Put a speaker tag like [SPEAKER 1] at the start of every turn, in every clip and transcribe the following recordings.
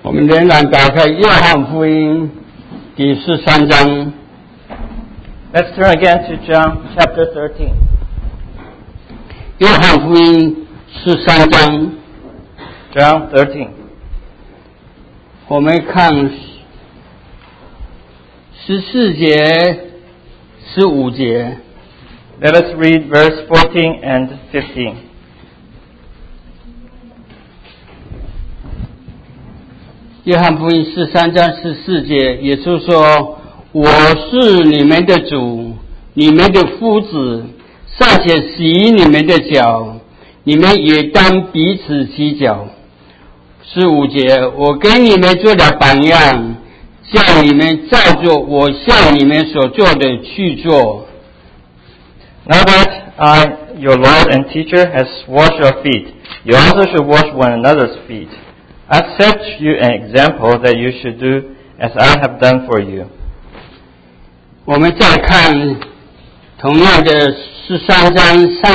[SPEAKER 1] 我们仍然打开约翰福音第13章。
[SPEAKER 2] Let's turn again to John chapter 13.
[SPEAKER 1] 约翰福音13章
[SPEAKER 2] John 13.
[SPEAKER 1] 我们看14节、15节。
[SPEAKER 2] Let us read verse 14 and 15.
[SPEAKER 1] 约翰福音13章14节，耶稣说：“我是你们的主，你们的夫子，尚且洗你们的脚，你们也当彼此洗脚。”15节，我给你们做了榜样，叫你们照着我向你们所做的去做。
[SPEAKER 2] Now that I, your Lord and teacher, has washed your feet, you also should wash one another's feet. I set you an example that you should do as I have done for you.
[SPEAKER 1] 我们再看同样的13章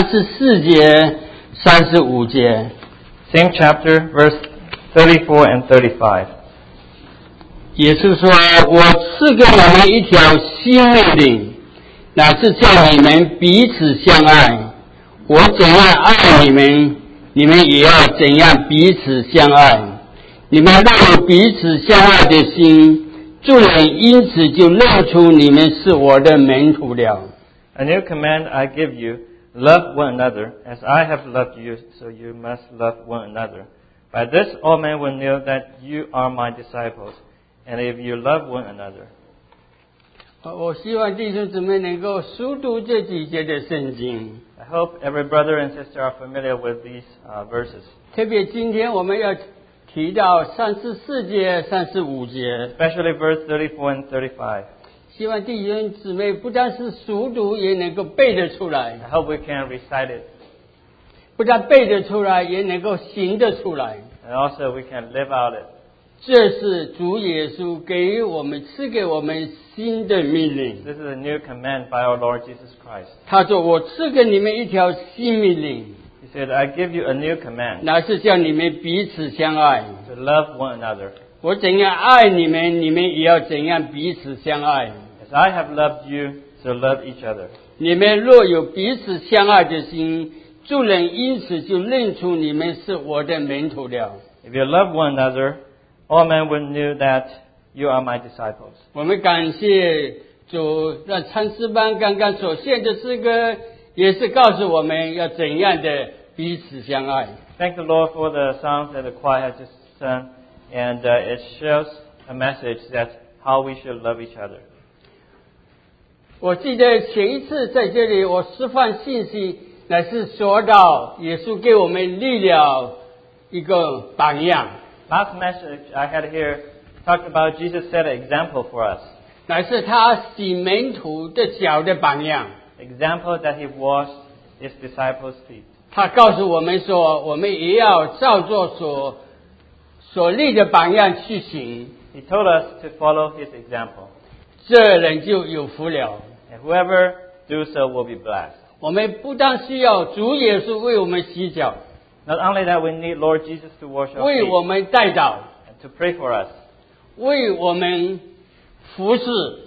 [SPEAKER 1] 34节、35节。
[SPEAKER 2] Same chapter, verse 34 and 35.
[SPEAKER 1] 耶稣说：“我赐给你们一条新命令，乃是叫你们彼此相爱。我怎样爱你们，你们也要怎样彼此相爱。你们若有彼此相爱的心，众人因此就认出你们是我的门徒了。”
[SPEAKER 2] A new command I give you, love one another, as I have loved you, so you must love one another. By this all men will know that you are my disciples, and if you love one another.
[SPEAKER 1] 我希望弟兄姊妹能够熟读这几节的圣经。
[SPEAKER 2] I hope every brother and sister are familiar with these verses.
[SPEAKER 1] 特别今天我们要提到34节、35节，
[SPEAKER 2] Especially verse 34 and 35.
[SPEAKER 1] 希望弟兄姊妹不但是熟读，也能够背得出来。
[SPEAKER 2] I hope we can recite it,
[SPEAKER 1] 不但背得出来，也能够行得出来。
[SPEAKER 2] and also we can live out it.
[SPEAKER 1] 这是主耶稣赐给我们新的命令。
[SPEAKER 2] This is a new command by our Lord Jesus Christ.
[SPEAKER 1] 他说：“我赐给你们一条新命令，
[SPEAKER 2] He said, I give you a new command,
[SPEAKER 1] 乃是叫你们彼此相爱。
[SPEAKER 2] to love one another.
[SPEAKER 1] 我怎样爱你们，你们也要怎样彼此相爱。
[SPEAKER 2] As I have loved you, so love each other.
[SPEAKER 1] 你们若有彼此相爱的心，众人因此就认出你们是我的门徒了。”
[SPEAKER 2] If you love one another, all men will know that you are my disciples.
[SPEAKER 1] 我们感谢主，让参诗班刚刚所献的诗歌，也是告诉我们要怎样的彼此相爱。
[SPEAKER 2] Thank the Lord for the songs that the choir has just sung, and it shows a message that how we should love each other.
[SPEAKER 1] 我记得前一次在这里我示范信息，乃是说到耶稣给我们立了一个榜样，
[SPEAKER 2] Last message I had here talked about Jesus set an example for us.
[SPEAKER 1] 乃是他洗门徒的脚的榜样。
[SPEAKER 2] Example that he washed his disciples' feet.
[SPEAKER 1] 他告诉我们说，我们也要照做所立的榜样去行，
[SPEAKER 2] He told us to follow his example.
[SPEAKER 1] 这人就有福了。
[SPEAKER 2] And whoever do so will be blessed.
[SPEAKER 1] 我们不但需要主耶稣为我们洗脚，
[SPEAKER 2] Not only that, we need Lord Jesus to wash our
[SPEAKER 1] 为
[SPEAKER 2] feet
[SPEAKER 1] 我们代祷，
[SPEAKER 2] and to pray for us
[SPEAKER 1] 为我们服侍，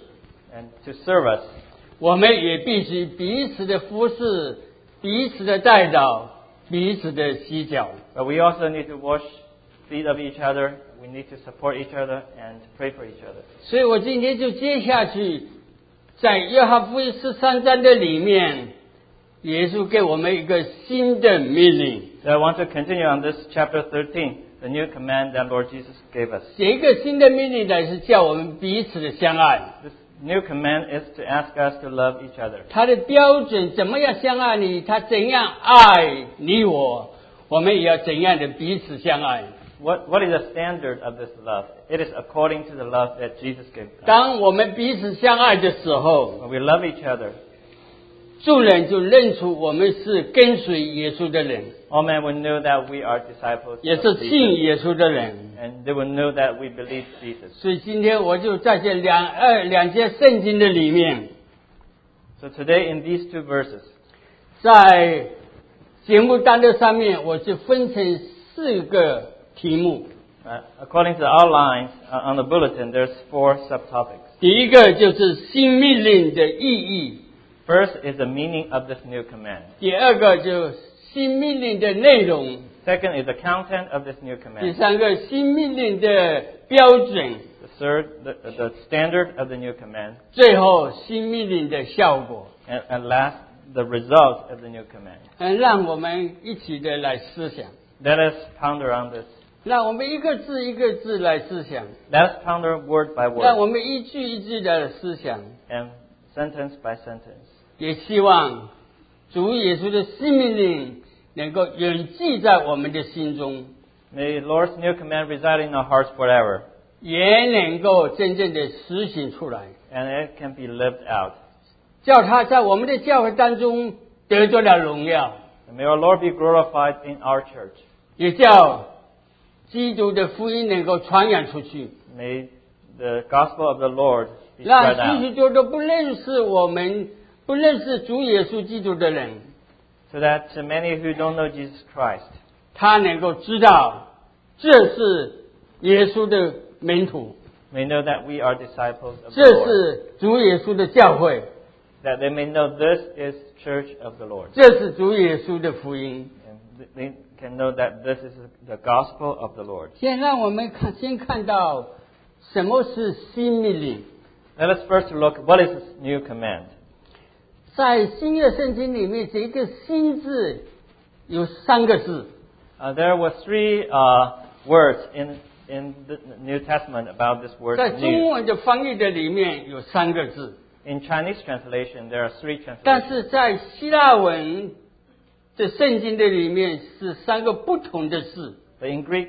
[SPEAKER 2] and to serve us.
[SPEAKER 1] 我们也必须彼此的服侍，彼此的代祷，彼此的洗脚。
[SPEAKER 2] But we also need to wash feet of each other. We need to support each other and pray for each other.
[SPEAKER 1] 所以我今天就接下去，在约翰福音13章的里面，耶稣给我们一个新的命令。
[SPEAKER 2] So I want to continue on this chapter 13, the new command that Lord Jesus gave us.
[SPEAKER 1] 这个新的命令呢，是叫我们彼此的相爱。
[SPEAKER 2] This new command is to ask us to love each other.
[SPEAKER 1] 他的标准怎么样相爱你，他怎样爱你我们也要怎样的彼此相爱。
[SPEAKER 2] What is the standard of this love? It is according to the love that Jesus gave us.
[SPEAKER 1] 当我们彼此相爱的时候，
[SPEAKER 2] When we love each other,
[SPEAKER 1] 众人就认出我们是跟随耶稣的人，
[SPEAKER 2] all men will know that we are disciples
[SPEAKER 1] 也
[SPEAKER 2] of
[SPEAKER 1] 是
[SPEAKER 2] Jesus.
[SPEAKER 1] 信耶稣的人。
[SPEAKER 2] And they will know that we believe Jesus.
[SPEAKER 1] 所以今天我就在这两节圣经的里面，
[SPEAKER 2] So today in these two verses,
[SPEAKER 1] 在节目单的上面，我就分成4个题目。
[SPEAKER 2] According to the outlines on the bulletin, there's 4 subtopics.
[SPEAKER 1] 第一个就是新命令的意义，
[SPEAKER 2] First is the meaning of this new command.
[SPEAKER 1] 第二个就是新命令的内容，
[SPEAKER 2] Second is the content of this new
[SPEAKER 1] 第
[SPEAKER 2] command.
[SPEAKER 1] 三个新命令的标准，
[SPEAKER 2] The third, the standard of the new command.
[SPEAKER 1] 最后新命令的效果。
[SPEAKER 2] And last, the result of the new command.
[SPEAKER 1] 让我们一起的来思想，
[SPEAKER 2] Let us ponder on this.
[SPEAKER 1] 让我们一个字一个字来思想，
[SPEAKER 2] Let us ponder word by
[SPEAKER 1] 让
[SPEAKER 2] word
[SPEAKER 1] 我们一句一句的思想，
[SPEAKER 2] and sentence by sentence.
[SPEAKER 1] 也希望主耶稣的新命令能够永记在我们的心中，
[SPEAKER 2] May the Lord's new command reside in our hearts forever,
[SPEAKER 1] 也能够真正的实行出来，
[SPEAKER 2] and it can be lived out.
[SPEAKER 1] 叫他在我们的教会当中得着了荣耀，
[SPEAKER 2] And may our Lord be glorified in our church.
[SPEAKER 1] 也叫基督的福音能够传扬出去，
[SPEAKER 2] May the gospel of the Lord be
[SPEAKER 1] 让
[SPEAKER 2] spread
[SPEAKER 1] 许
[SPEAKER 2] out,
[SPEAKER 1] 许多多不认识我们、不认识主耶稣基督的人，
[SPEAKER 2] so that to many who don't know Jesus Christ,
[SPEAKER 1] 他能够知道这是耶稣的门徒，
[SPEAKER 2] may know that we are disciples of the
[SPEAKER 1] 这
[SPEAKER 2] Lord.
[SPEAKER 1] 是主耶稣的教会，
[SPEAKER 2] That they may know this is Church of the Lord.
[SPEAKER 1] 这是主耶稣的福音。
[SPEAKER 2] And they can know that this is the gospel of the Lord.
[SPEAKER 1] 先让我们先看到什么是新命令。
[SPEAKER 2] Let us first look, what is this new command?
[SPEAKER 1] 在新约圣经里面，这个新字有3个字，
[SPEAKER 2] There were 3 words in the New Testament about this word
[SPEAKER 1] 在中
[SPEAKER 2] new.
[SPEAKER 1] 文的翻译的里面有3个字，
[SPEAKER 2] In Chinese translation, there are 3
[SPEAKER 1] 但
[SPEAKER 2] translations.
[SPEAKER 1] 是在希腊文的圣经的里面是3个不同的字。
[SPEAKER 2] But in Greek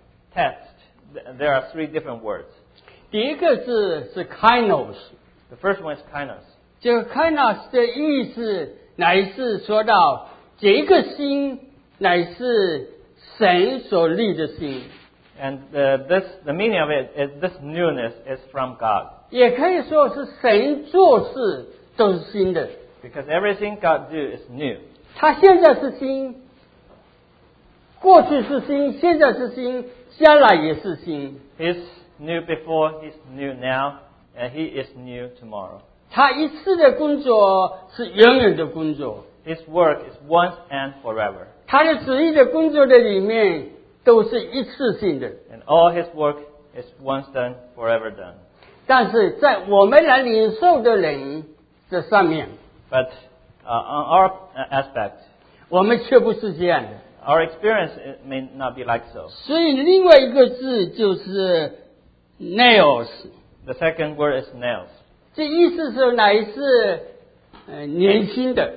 [SPEAKER 2] text, there are 3 different words.
[SPEAKER 1] 第一个字是 kainos，
[SPEAKER 2] The first one is kainos.
[SPEAKER 1] 这个 kainos 的意思乃是说到这个心乃是神所立的心，
[SPEAKER 2] And the meaning of it is this newness is from God.
[SPEAKER 1] 也可以说是神做事都是新的。
[SPEAKER 2] Because everything God do is new.
[SPEAKER 1] 他现在是新，过去是新，现在是新，将来也是新。
[SPEAKER 2] He's new before, He's new now, and He is new tomorrow.
[SPEAKER 1] 他一次的工作是永远的工作，
[SPEAKER 2] His work is once and forever.
[SPEAKER 1] 他的旨意的工作的里面都是一次性的。
[SPEAKER 2] And all His work is once done, forever done.
[SPEAKER 1] 但是在我们来领受的人这上面，
[SPEAKER 2] But on our aspect,
[SPEAKER 1] 我们却不是这样的。
[SPEAKER 2] our experience it may not be like so.
[SPEAKER 1] 所以另外一个字就是 nails，
[SPEAKER 2] The second word is nails.
[SPEAKER 1] 这意思是乃是年轻的，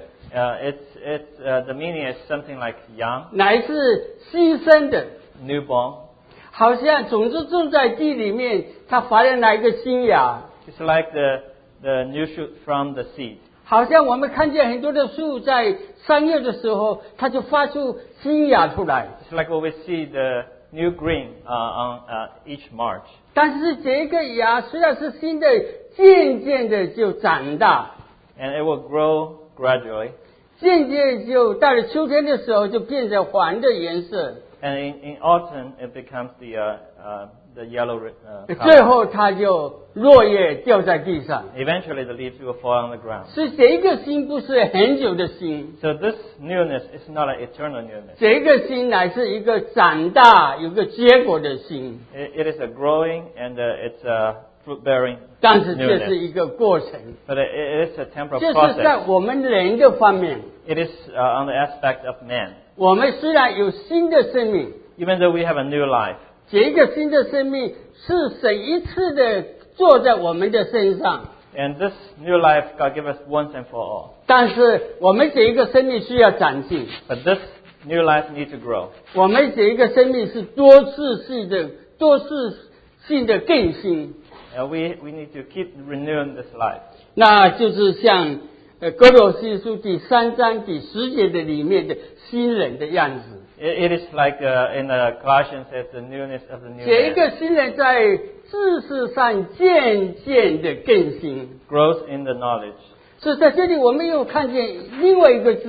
[SPEAKER 2] The meaning is something like young,
[SPEAKER 1] 乃是新生的。
[SPEAKER 2] newborn.
[SPEAKER 1] 好像种子种在地里面，它发现了一个新芽。
[SPEAKER 2] It's like the new shoot from the seed.
[SPEAKER 1] 好像我们看见很多的树在3月的时候，它就发出新芽出来。
[SPEAKER 2] It's like what we see the new green on each March.
[SPEAKER 1] 但是这个芽虽然是新的，渐渐的就长大，
[SPEAKER 2] And it will grow gradually.
[SPEAKER 1] 渐渐就到了秋天的时候，就变成黄的颜色。
[SPEAKER 2] And in autumn, it becomes the yellow
[SPEAKER 1] 最
[SPEAKER 2] color.
[SPEAKER 1] 后它就落叶掉在地上。
[SPEAKER 2] Eventually, the leaves will fall on the ground.
[SPEAKER 1] 所以这一个心不是很久的心，
[SPEAKER 2] So this newness is not an eternal newness.
[SPEAKER 1] 这个心乃是一个长大、有个结果的心。
[SPEAKER 2] It is a growing and it's a fruit-bearing
[SPEAKER 1] 但是这是
[SPEAKER 2] newness.
[SPEAKER 1] 一个过程，
[SPEAKER 2] But it is a temporal
[SPEAKER 1] 这是在
[SPEAKER 2] process.
[SPEAKER 1] 我们人的方面。
[SPEAKER 2] It is on the aspect of man.
[SPEAKER 1] 我们虽然有新的生命，
[SPEAKER 2] Even though we have a new life,
[SPEAKER 1] 这个新的生命是神一次的坐在我们的身上，
[SPEAKER 2] and this new life God give us once and for all.
[SPEAKER 1] 但是我们这一个生命需要长进，
[SPEAKER 2] But this new life needs to grow.
[SPEAKER 1] 我们这一个生命是多次性的更新，
[SPEAKER 2] We need to keep renewing this life.
[SPEAKER 1] 那就是像哥罗西书第3章第10节的里面的新人的样子。
[SPEAKER 2] It is like in Colossians says the newness of the new
[SPEAKER 1] 这一
[SPEAKER 2] man
[SPEAKER 1] 个新人在知识上渐渐的更新，
[SPEAKER 2] grows in the knowledge.
[SPEAKER 1] 所以在这里我们又看见另外一个字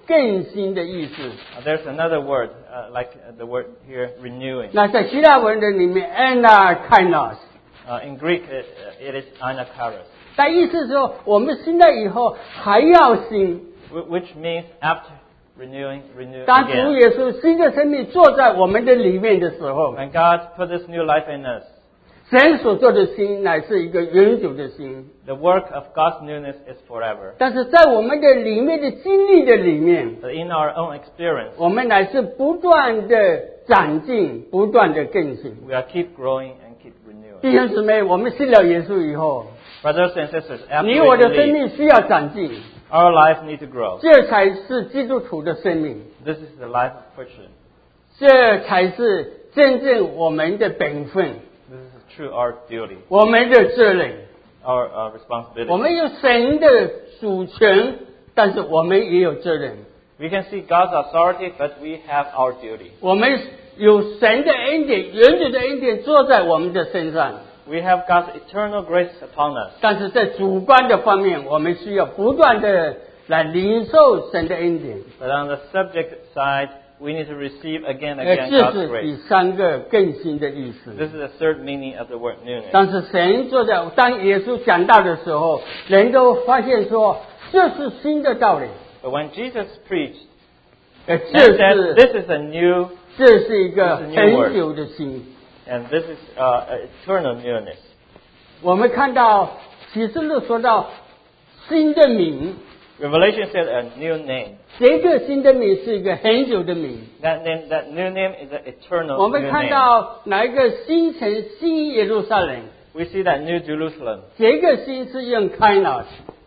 [SPEAKER 1] 更新的意思。
[SPEAKER 2] There's another word, like the word here, renewing.
[SPEAKER 1] 那在希腊文的里面 anakainos，
[SPEAKER 2] In Greek, it is anakaros,
[SPEAKER 1] 但意思是说我们新了以后还要新。
[SPEAKER 2] which means after renewing, renew
[SPEAKER 1] 当主
[SPEAKER 2] again.
[SPEAKER 1] 耶稣新的生命坐在我们的里面的时候，
[SPEAKER 2] When God put this new life in us,
[SPEAKER 1] 神所做的新乃是一个永久的新。
[SPEAKER 2] the work of God's newness is forever.
[SPEAKER 1] 但是在我们的里面的经历的里面，
[SPEAKER 2] But in our own experience,
[SPEAKER 1] 我们乃是不断的长进，不断的更新。
[SPEAKER 2] we are keep growing and keep renewing.
[SPEAKER 1] 弟兄姊妹，我们信了耶稣以后，
[SPEAKER 2] Brothers and sisters, after
[SPEAKER 1] 你
[SPEAKER 2] we
[SPEAKER 1] 我的生
[SPEAKER 2] believe,
[SPEAKER 1] 命需要长进，
[SPEAKER 2] our life needs to grow.
[SPEAKER 1] 这才是基督徒的生命，
[SPEAKER 2] This is the life of Christian.
[SPEAKER 1] 这才是真正我们的本分，
[SPEAKER 2] This is true our duty,
[SPEAKER 1] 我们的责任。
[SPEAKER 2] our responsibility.
[SPEAKER 1] 我们有神的主权，但是我们也有责任。
[SPEAKER 2] We can see God's authority, but we have our duty.
[SPEAKER 1] 我们有神的恩典，永久的恩典坐在我们的身上，
[SPEAKER 2] We have God's eternal grace upon us.
[SPEAKER 1] 但是在主观的方面，我们需要不断的来领受神的恩典。
[SPEAKER 2] But on the subject side, we need to receive again and again
[SPEAKER 1] 这
[SPEAKER 2] God's
[SPEAKER 1] 是第
[SPEAKER 2] grace.
[SPEAKER 1] 三个更新的意思。
[SPEAKER 2] This is the third meaning of the word newness.
[SPEAKER 1] 但是神坐在当耶稣讲道的时候，人都发现说这是新的道理，
[SPEAKER 2] But when Jesus preached,
[SPEAKER 1] 这
[SPEAKER 2] he said,
[SPEAKER 1] 是
[SPEAKER 2] this is a new,
[SPEAKER 1] 这是一个
[SPEAKER 2] This is a new word.
[SPEAKER 1] 很久的新。
[SPEAKER 2] and this is eternal newness.
[SPEAKER 1] 我们看到启示录说到新的名，
[SPEAKER 2] Revelation said a new name.
[SPEAKER 1] 这个新的名是一个很久的名。
[SPEAKER 2] That new name is an eternal
[SPEAKER 1] 我
[SPEAKER 2] new
[SPEAKER 1] 们看
[SPEAKER 2] name.
[SPEAKER 1] 到哪一个新城新耶路撒冷，
[SPEAKER 2] We see that New Jerusalem.
[SPEAKER 1] 这个新是用 kainos，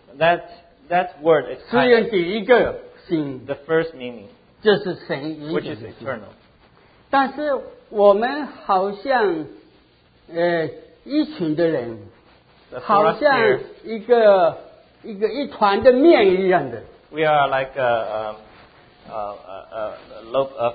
[SPEAKER 2] That word is
[SPEAKER 1] 是
[SPEAKER 2] kind
[SPEAKER 1] 用第一个新，
[SPEAKER 2] the first meaning,
[SPEAKER 1] 这是神永
[SPEAKER 2] which
[SPEAKER 1] 久
[SPEAKER 2] is
[SPEAKER 1] 的新。
[SPEAKER 2] eternal.
[SPEAKER 1] 但是我们好像一群的人，
[SPEAKER 2] But for
[SPEAKER 1] 好
[SPEAKER 2] us
[SPEAKER 1] 像
[SPEAKER 2] here,
[SPEAKER 1] 一团的面一样的。
[SPEAKER 2] we are like a loaf of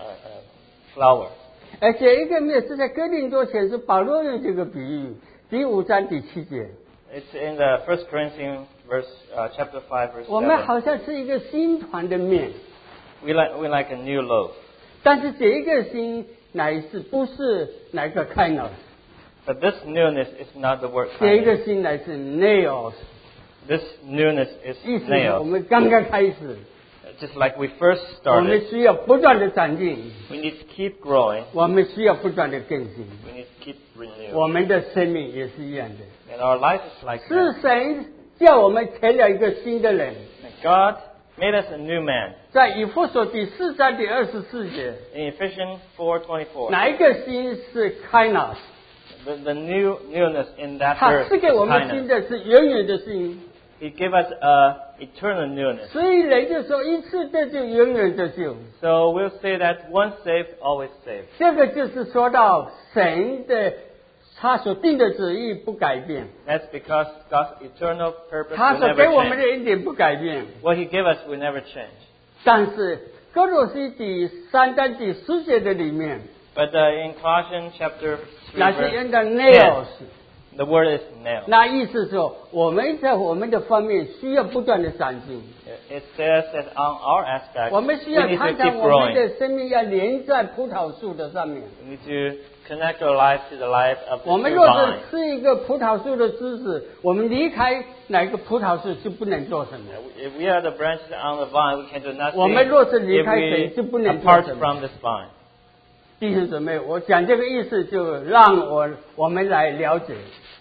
[SPEAKER 2] flour.
[SPEAKER 1] 而且一个面是在哥林多前是保罗用这个比喻，第5章第7节，
[SPEAKER 2] It's in the 1 Corinthians chapter 5 verse
[SPEAKER 1] 我们
[SPEAKER 2] 7.
[SPEAKER 1] 好像是一个新团的面，
[SPEAKER 2] We like a new loaf.
[SPEAKER 1] 但是这一个新乃是不是哪个 kainos，
[SPEAKER 2] But this newness is not the word
[SPEAKER 1] 这一
[SPEAKER 2] kindness.
[SPEAKER 1] 个新乃是 nails，
[SPEAKER 2] This newness is
[SPEAKER 1] 意思是我
[SPEAKER 2] nailed.
[SPEAKER 1] 们刚刚开始，
[SPEAKER 2] Just like we first
[SPEAKER 1] 我们
[SPEAKER 2] started,
[SPEAKER 1] 需要不断的长进，
[SPEAKER 2] we need to keep growing.
[SPEAKER 1] 我们需要不断的更新，
[SPEAKER 2] We need to keep renewing.
[SPEAKER 1] 我们的生命也是一样的。
[SPEAKER 2] And our life is like
[SPEAKER 1] 是
[SPEAKER 2] that.
[SPEAKER 1] 神叫我们成了一个新的人，
[SPEAKER 2] And God made us a new man.
[SPEAKER 1] 在以弗所第4章第24节，
[SPEAKER 2] In Ephesians 4:24,
[SPEAKER 1] 哪一个新是 kainos？
[SPEAKER 2] the newness in that
[SPEAKER 1] 他
[SPEAKER 2] verse
[SPEAKER 1] 赐
[SPEAKER 2] is
[SPEAKER 1] 给我们新
[SPEAKER 2] kindness.
[SPEAKER 1] 的是永远的新，
[SPEAKER 2] He gave us a eternal newness.
[SPEAKER 1] 所以人就说一次得救，永远得救。
[SPEAKER 2] So we'll say that once saved, always saved.
[SPEAKER 1] 这个就是说到神的他所定的旨意不改变，
[SPEAKER 2] That's because God's eternal purpose
[SPEAKER 1] 他
[SPEAKER 2] will
[SPEAKER 1] 所
[SPEAKER 2] never
[SPEAKER 1] 给我们
[SPEAKER 2] change.
[SPEAKER 1] 的恩典不改变。
[SPEAKER 2] What He gave us will never change.
[SPEAKER 1] 但是哥罗西第3章第10节的里面，
[SPEAKER 2] But in Colossians chapter 3,
[SPEAKER 1] 那是
[SPEAKER 2] verse
[SPEAKER 1] 用的
[SPEAKER 2] 10,
[SPEAKER 1] nails，
[SPEAKER 2] the word is nailed.
[SPEAKER 1] 那意思说我们在我们的方面需要不断的长进，
[SPEAKER 2] It says that on our aspect,
[SPEAKER 1] 我
[SPEAKER 2] we
[SPEAKER 1] 们需要
[SPEAKER 2] need to
[SPEAKER 1] 常常
[SPEAKER 2] keep
[SPEAKER 1] 我们
[SPEAKER 2] growing.
[SPEAKER 1] 的生命要连在葡萄树的上面。
[SPEAKER 2] We need to connect our life to the life of
[SPEAKER 1] 我
[SPEAKER 2] the
[SPEAKER 1] 们
[SPEAKER 2] true
[SPEAKER 1] 若是
[SPEAKER 2] vine.
[SPEAKER 1] 吃一个葡萄树的枝子，我们离开哪一个葡萄树就不能做什么。
[SPEAKER 2] If we are the branches on the vine, we can do nothing
[SPEAKER 1] 我们若是离
[SPEAKER 2] if
[SPEAKER 1] 开
[SPEAKER 2] we
[SPEAKER 1] 神，就不能做
[SPEAKER 2] apart
[SPEAKER 1] 什么。
[SPEAKER 2] from this vine.
[SPEAKER 1] 弟兄姊妹，我讲这个意思，就让我们来了解，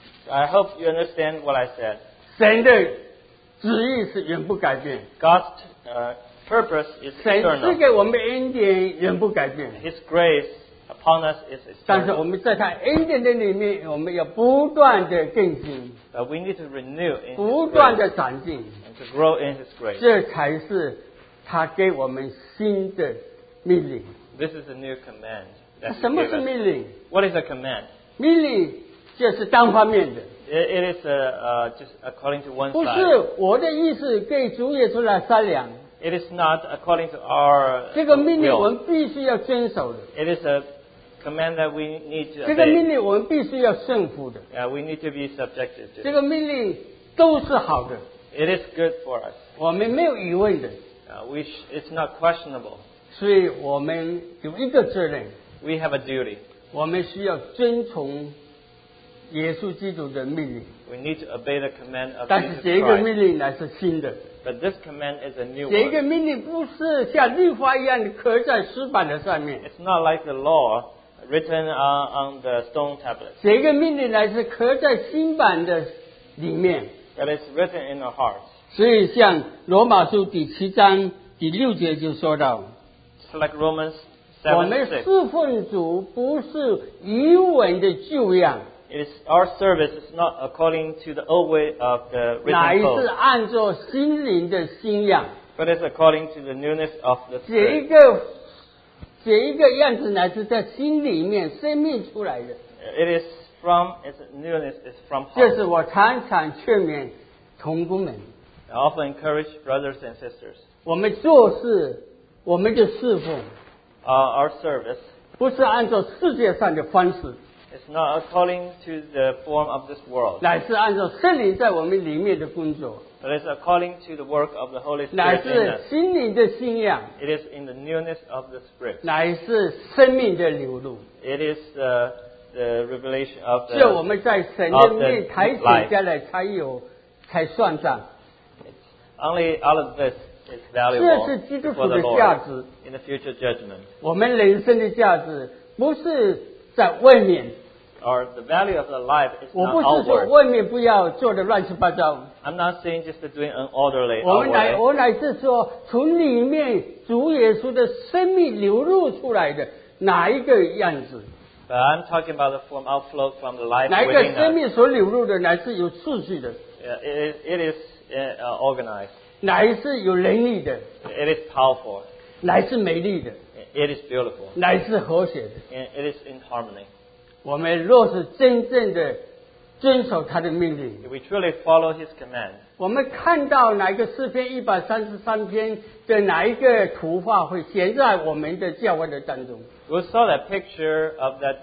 [SPEAKER 2] I hope you understand what I said.
[SPEAKER 1] 神的旨意是永不改变，
[SPEAKER 2] God's purpose is
[SPEAKER 1] 神赐
[SPEAKER 2] eternal.
[SPEAKER 1] 给我们恩典永不改变。
[SPEAKER 2] His grace upon us is
[SPEAKER 1] 但是我
[SPEAKER 2] eternal.
[SPEAKER 1] 们在他恩典的里面，我们要不断的更新，
[SPEAKER 2] But we need to renew in
[SPEAKER 1] 不
[SPEAKER 2] His
[SPEAKER 1] 断
[SPEAKER 2] grace
[SPEAKER 1] 的长进，
[SPEAKER 2] and to grow in His grace.
[SPEAKER 1] 这才是他给我们新的命令。
[SPEAKER 2] This is a new command that He
[SPEAKER 1] 什么
[SPEAKER 2] gave
[SPEAKER 1] 是
[SPEAKER 2] us.
[SPEAKER 1] 命令？
[SPEAKER 2] What is a command?
[SPEAKER 1] 命令就是单方面的，
[SPEAKER 2] It is just according to one
[SPEAKER 1] 不是
[SPEAKER 2] side.
[SPEAKER 1] 我的意思给主耶稣来商量。
[SPEAKER 2] It is not according to our
[SPEAKER 1] 这个命令我
[SPEAKER 2] will.
[SPEAKER 1] 们必须要遵守的，
[SPEAKER 2] It is a command that we need to
[SPEAKER 1] 这个
[SPEAKER 2] obey.
[SPEAKER 1] 命令我们必须要顺服的，
[SPEAKER 2] We need to be subjected
[SPEAKER 1] 这
[SPEAKER 2] to.
[SPEAKER 1] 个命令都是好的，
[SPEAKER 2] It is good for us.
[SPEAKER 1] 我们没有疑问的。
[SPEAKER 2] It's not questionable.
[SPEAKER 1] 所以我们有一个责任，
[SPEAKER 2] We have a duty.
[SPEAKER 1] 我们需要遵从耶稣基督的命令。
[SPEAKER 2] We need to obey the command of
[SPEAKER 1] 但是
[SPEAKER 2] Jesus
[SPEAKER 1] 这个
[SPEAKER 2] Christ.
[SPEAKER 1] 命令乃是新的，
[SPEAKER 2] But this command is a new
[SPEAKER 1] 这个
[SPEAKER 2] one.
[SPEAKER 1] 命令不是像律法一样刻在石板的上面，
[SPEAKER 2] It's not like the law written on the stone tablets,
[SPEAKER 1] 这个命令乃是刻在心版的里面。
[SPEAKER 2] but it's written in our hearts.
[SPEAKER 1] 所以像罗马书第7章第6节就说到，
[SPEAKER 2] It's like Romans
[SPEAKER 1] 我
[SPEAKER 2] 7:6.
[SPEAKER 1] 们侍奉主不是语文的旧样，
[SPEAKER 2] It is our service is not according to the old way of the
[SPEAKER 1] 乃
[SPEAKER 2] written
[SPEAKER 1] 是
[SPEAKER 2] code,
[SPEAKER 1] 按照心灵的新样。
[SPEAKER 2] but it's according to the newness of the
[SPEAKER 1] 这一
[SPEAKER 2] Spirit.
[SPEAKER 1] 个样子乃是在心里面生命出来的。
[SPEAKER 2] It is from its newness is from
[SPEAKER 1] 这
[SPEAKER 2] heart.
[SPEAKER 1] 是我常常劝勉同工们，
[SPEAKER 2] I often encourage brothers and sisters.
[SPEAKER 1] 我们做事，我们的侍奉，
[SPEAKER 2] Our service
[SPEAKER 1] 不是按照世界上的方式，
[SPEAKER 2] is not according to the form of this world,
[SPEAKER 1] 乃是按照圣灵在我们里面的工作，
[SPEAKER 2] but it's according to the work of the Holy
[SPEAKER 1] 乃
[SPEAKER 2] Spirit in
[SPEAKER 1] 是
[SPEAKER 2] us.
[SPEAKER 1] 心灵的信仰，
[SPEAKER 2] It is in the newness of the Spirit.
[SPEAKER 1] 乃是生命的流露。
[SPEAKER 2] It is the revelation of
[SPEAKER 1] 只有我
[SPEAKER 2] the.
[SPEAKER 1] 们在神的面抬起下来，才算账。
[SPEAKER 2] Only all of this is
[SPEAKER 1] 这
[SPEAKER 2] valuable
[SPEAKER 1] 是基督
[SPEAKER 2] before
[SPEAKER 1] 徒
[SPEAKER 2] the
[SPEAKER 1] 的价
[SPEAKER 2] Lord
[SPEAKER 1] 值。
[SPEAKER 2] in the future judgment.
[SPEAKER 1] 我们人生的价值不是在外面，
[SPEAKER 2] Or the value of the life is
[SPEAKER 1] 我
[SPEAKER 2] not
[SPEAKER 1] 不是说
[SPEAKER 2] outward.
[SPEAKER 1] 外面不要做的乱七八糟，
[SPEAKER 2] I'm not saying just to doing an orderly
[SPEAKER 1] 我
[SPEAKER 2] outward.
[SPEAKER 1] 乃是说从里面主耶稣的生命流露出来的哪一个样子，
[SPEAKER 2] But I'm talking about the form outflow from the life
[SPEAKER 1] 哪一个
[SPEAKER 2] within
[SPEAKER 1] 生
[SPEAKER 2] us.
[SPEAKER 1] 命所流露的乃是有秩序的，
[SPEAKER 2] It is organized.
[SPEAKER 1] 乃是有能力的，
[SPEAKER 2] It is powerful.
[SPEAKER 1] 乃是美丽的，
[SPEAKER 2] It is beautiful.
[SPEAKER 1] 乃是和谐的。
[SPEAKER 2] And it is in harmony.
[SPEAKER 1] 我们若是真正的遵守他的命令，
[SPEAKER 2] If we truly follow His command,
[SPEAKER 1] 我们看到哪一个诗篇133篇的哪一个图画会显在我们的教会的当中，
[SPEAKER 2] we saw that picture of that